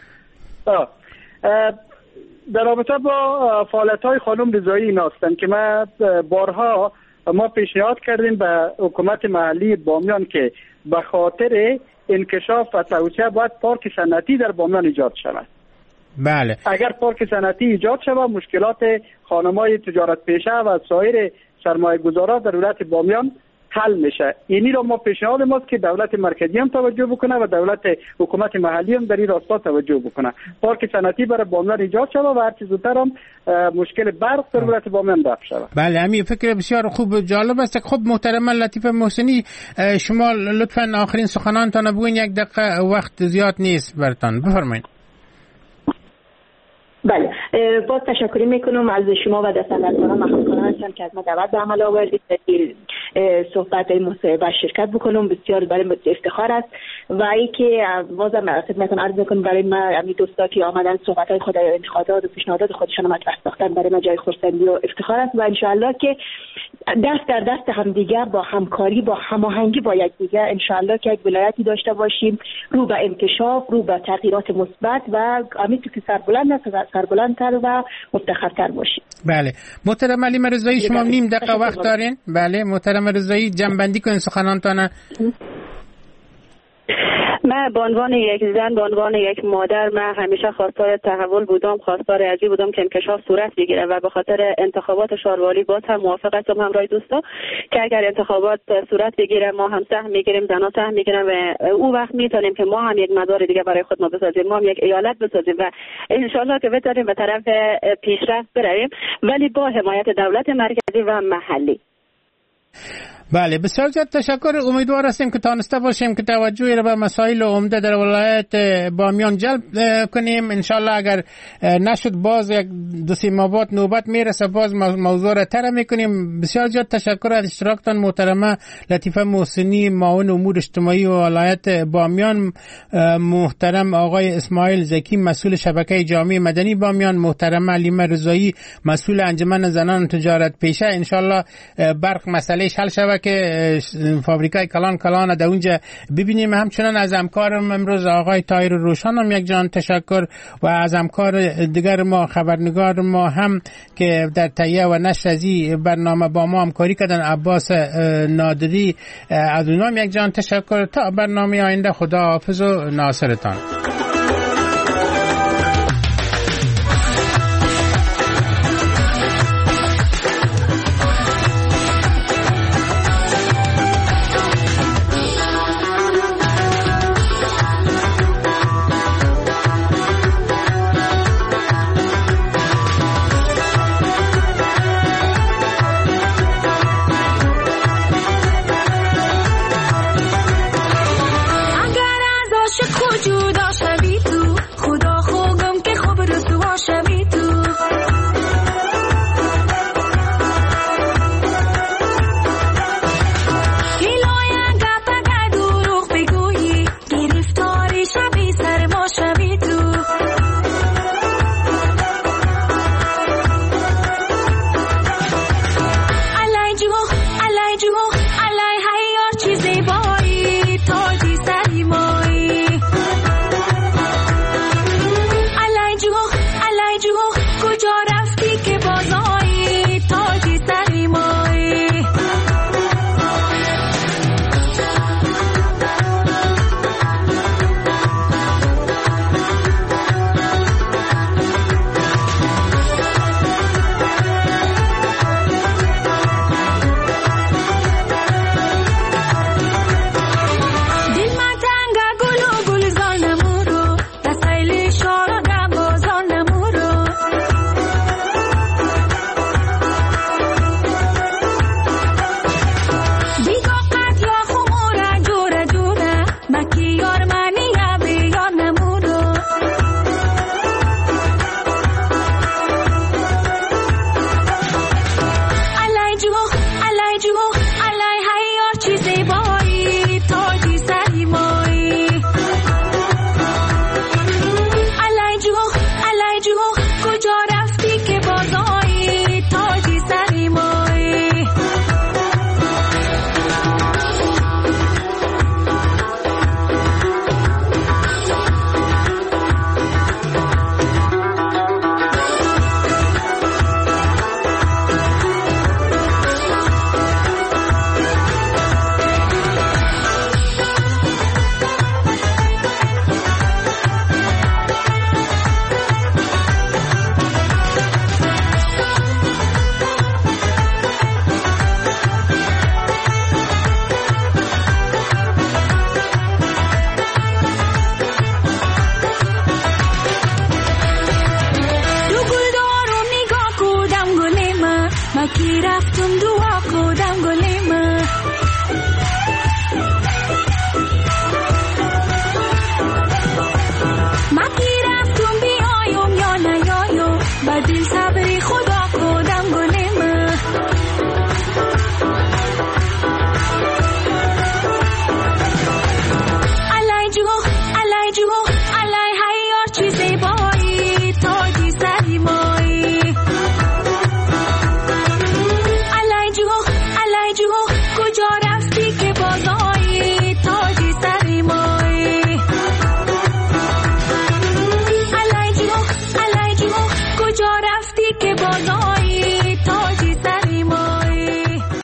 در رابطه با فعالیت‌های خانم رضایی اینا هستن که بارها ما پیشنهاد کردیم به حکومت محلی بامیان که به خاطر انکشاف و توسعه باید پارک صنعتی در بامیان ایجاد شود. بله. اگر پارک صنعتی ایجاد شود مشکلات خانم‌های تجارت پیشه و سایر سرمایه‌گذاران در ولایت بامیان حل میشه. اینی رو ما پیشنهاد ماست که دولت مرکزی هم توجه بکنه و دولت حکومت محلی هم در این راستا توجه بکنه. پارک صنعتی برای بامیان ایجاد شود و هر چیز زودتر هم مشکل برق در ولایت بامیان رفع شود. بله همین فکر بسیار خوب جالب است. خب محترم لطیفه محسنی شما لطفاً آخرین سخنانتان بگوین، یک دقیقه وقت زیاد نیست برتان، بفرمایید. بله، باز تشکر میکنم از شما و دستاندرکاران و همکاران هستم که از ما دعوت به عمل آوردید که صحبت مصاحبه شرکت بکنم. بسیار برای افتخار است و اینکه بازم خدمتتون عرض میکنم برای ما همین دوستا که آمدن صحبت‌های خود انتقادات و پیشنهادات خودشون مطرح ساختن برای ما جای خرسندی و افتخار است و ان شاء الله که دست در دست هم دیگر با همکاری با هماهنگی با یکدیگر ان شاء الله که یک ولایتی داشته باشیم رو به انکشاف، رو به تغییرات مثبت و همین که سربلندتر و مفتخرتر باشیم. بله محترم علی رضایی، شما نیم دقیقه وقت دارین؟ بله محترم رضایی، جنبندی کنین سخنانتان. من به عنوان یک زن، به عنوان یک مادر، من همیشه خواستار تحول بودم، خواستار ازی بودم که انکشاف صورت بگیره و به خاطر انتخابات شاروالی باز هم موافق هستم همراه دوستا که اگر انتخابات صورت بگیره ما هم سهم میگیریم، زنا سهم میگیرن و اون وقت میتونیم که ما هم یک مدار دیگه برای خود ما بسازیم، ما هم یک ایالت بسازیم و ان شاء الله که بتونیم به طرف پیشرفت برویم، ولی با حمایت دولت مرکزی و محلی. بله بسیار زیاد تشکر. امیدوار هستیم که تانسته باشیم که توجهی را به مسائل عمده در ولایت بامیان جلب کنیم. انشالله اگر نشد باز یک دو سه ماه بعد نوبت میرسه باز موضوع را طرح میکنیم. بسیار زیاد تشکر از اشتراکتان محترمه لطیفه محسنی، معاون امور اجتماعی ولایت بامیان، محترم آقای اسماعیل زکی مسئول شبکه جامعه مدنی بامیان، محترمه علیمه رضایی مسئول انجمن زنان تجارت پیشه. انشالله برق مسئلهش حل شود که فابریکای کلان در اونجا ببینیم. همچنان از همکارم امروز آقای طاهر روشان هم یک جان تشکر و از همکار دیگر ما خبرنگار ما هم که در تهیه و نشر از این برنامه با ما همکاری کردن، عباس نادری، از اونها هم یک جان تشکر. تا برنامه آینده خدا حافظ و ناصرتان. کی رفتم دعا کردم گلیم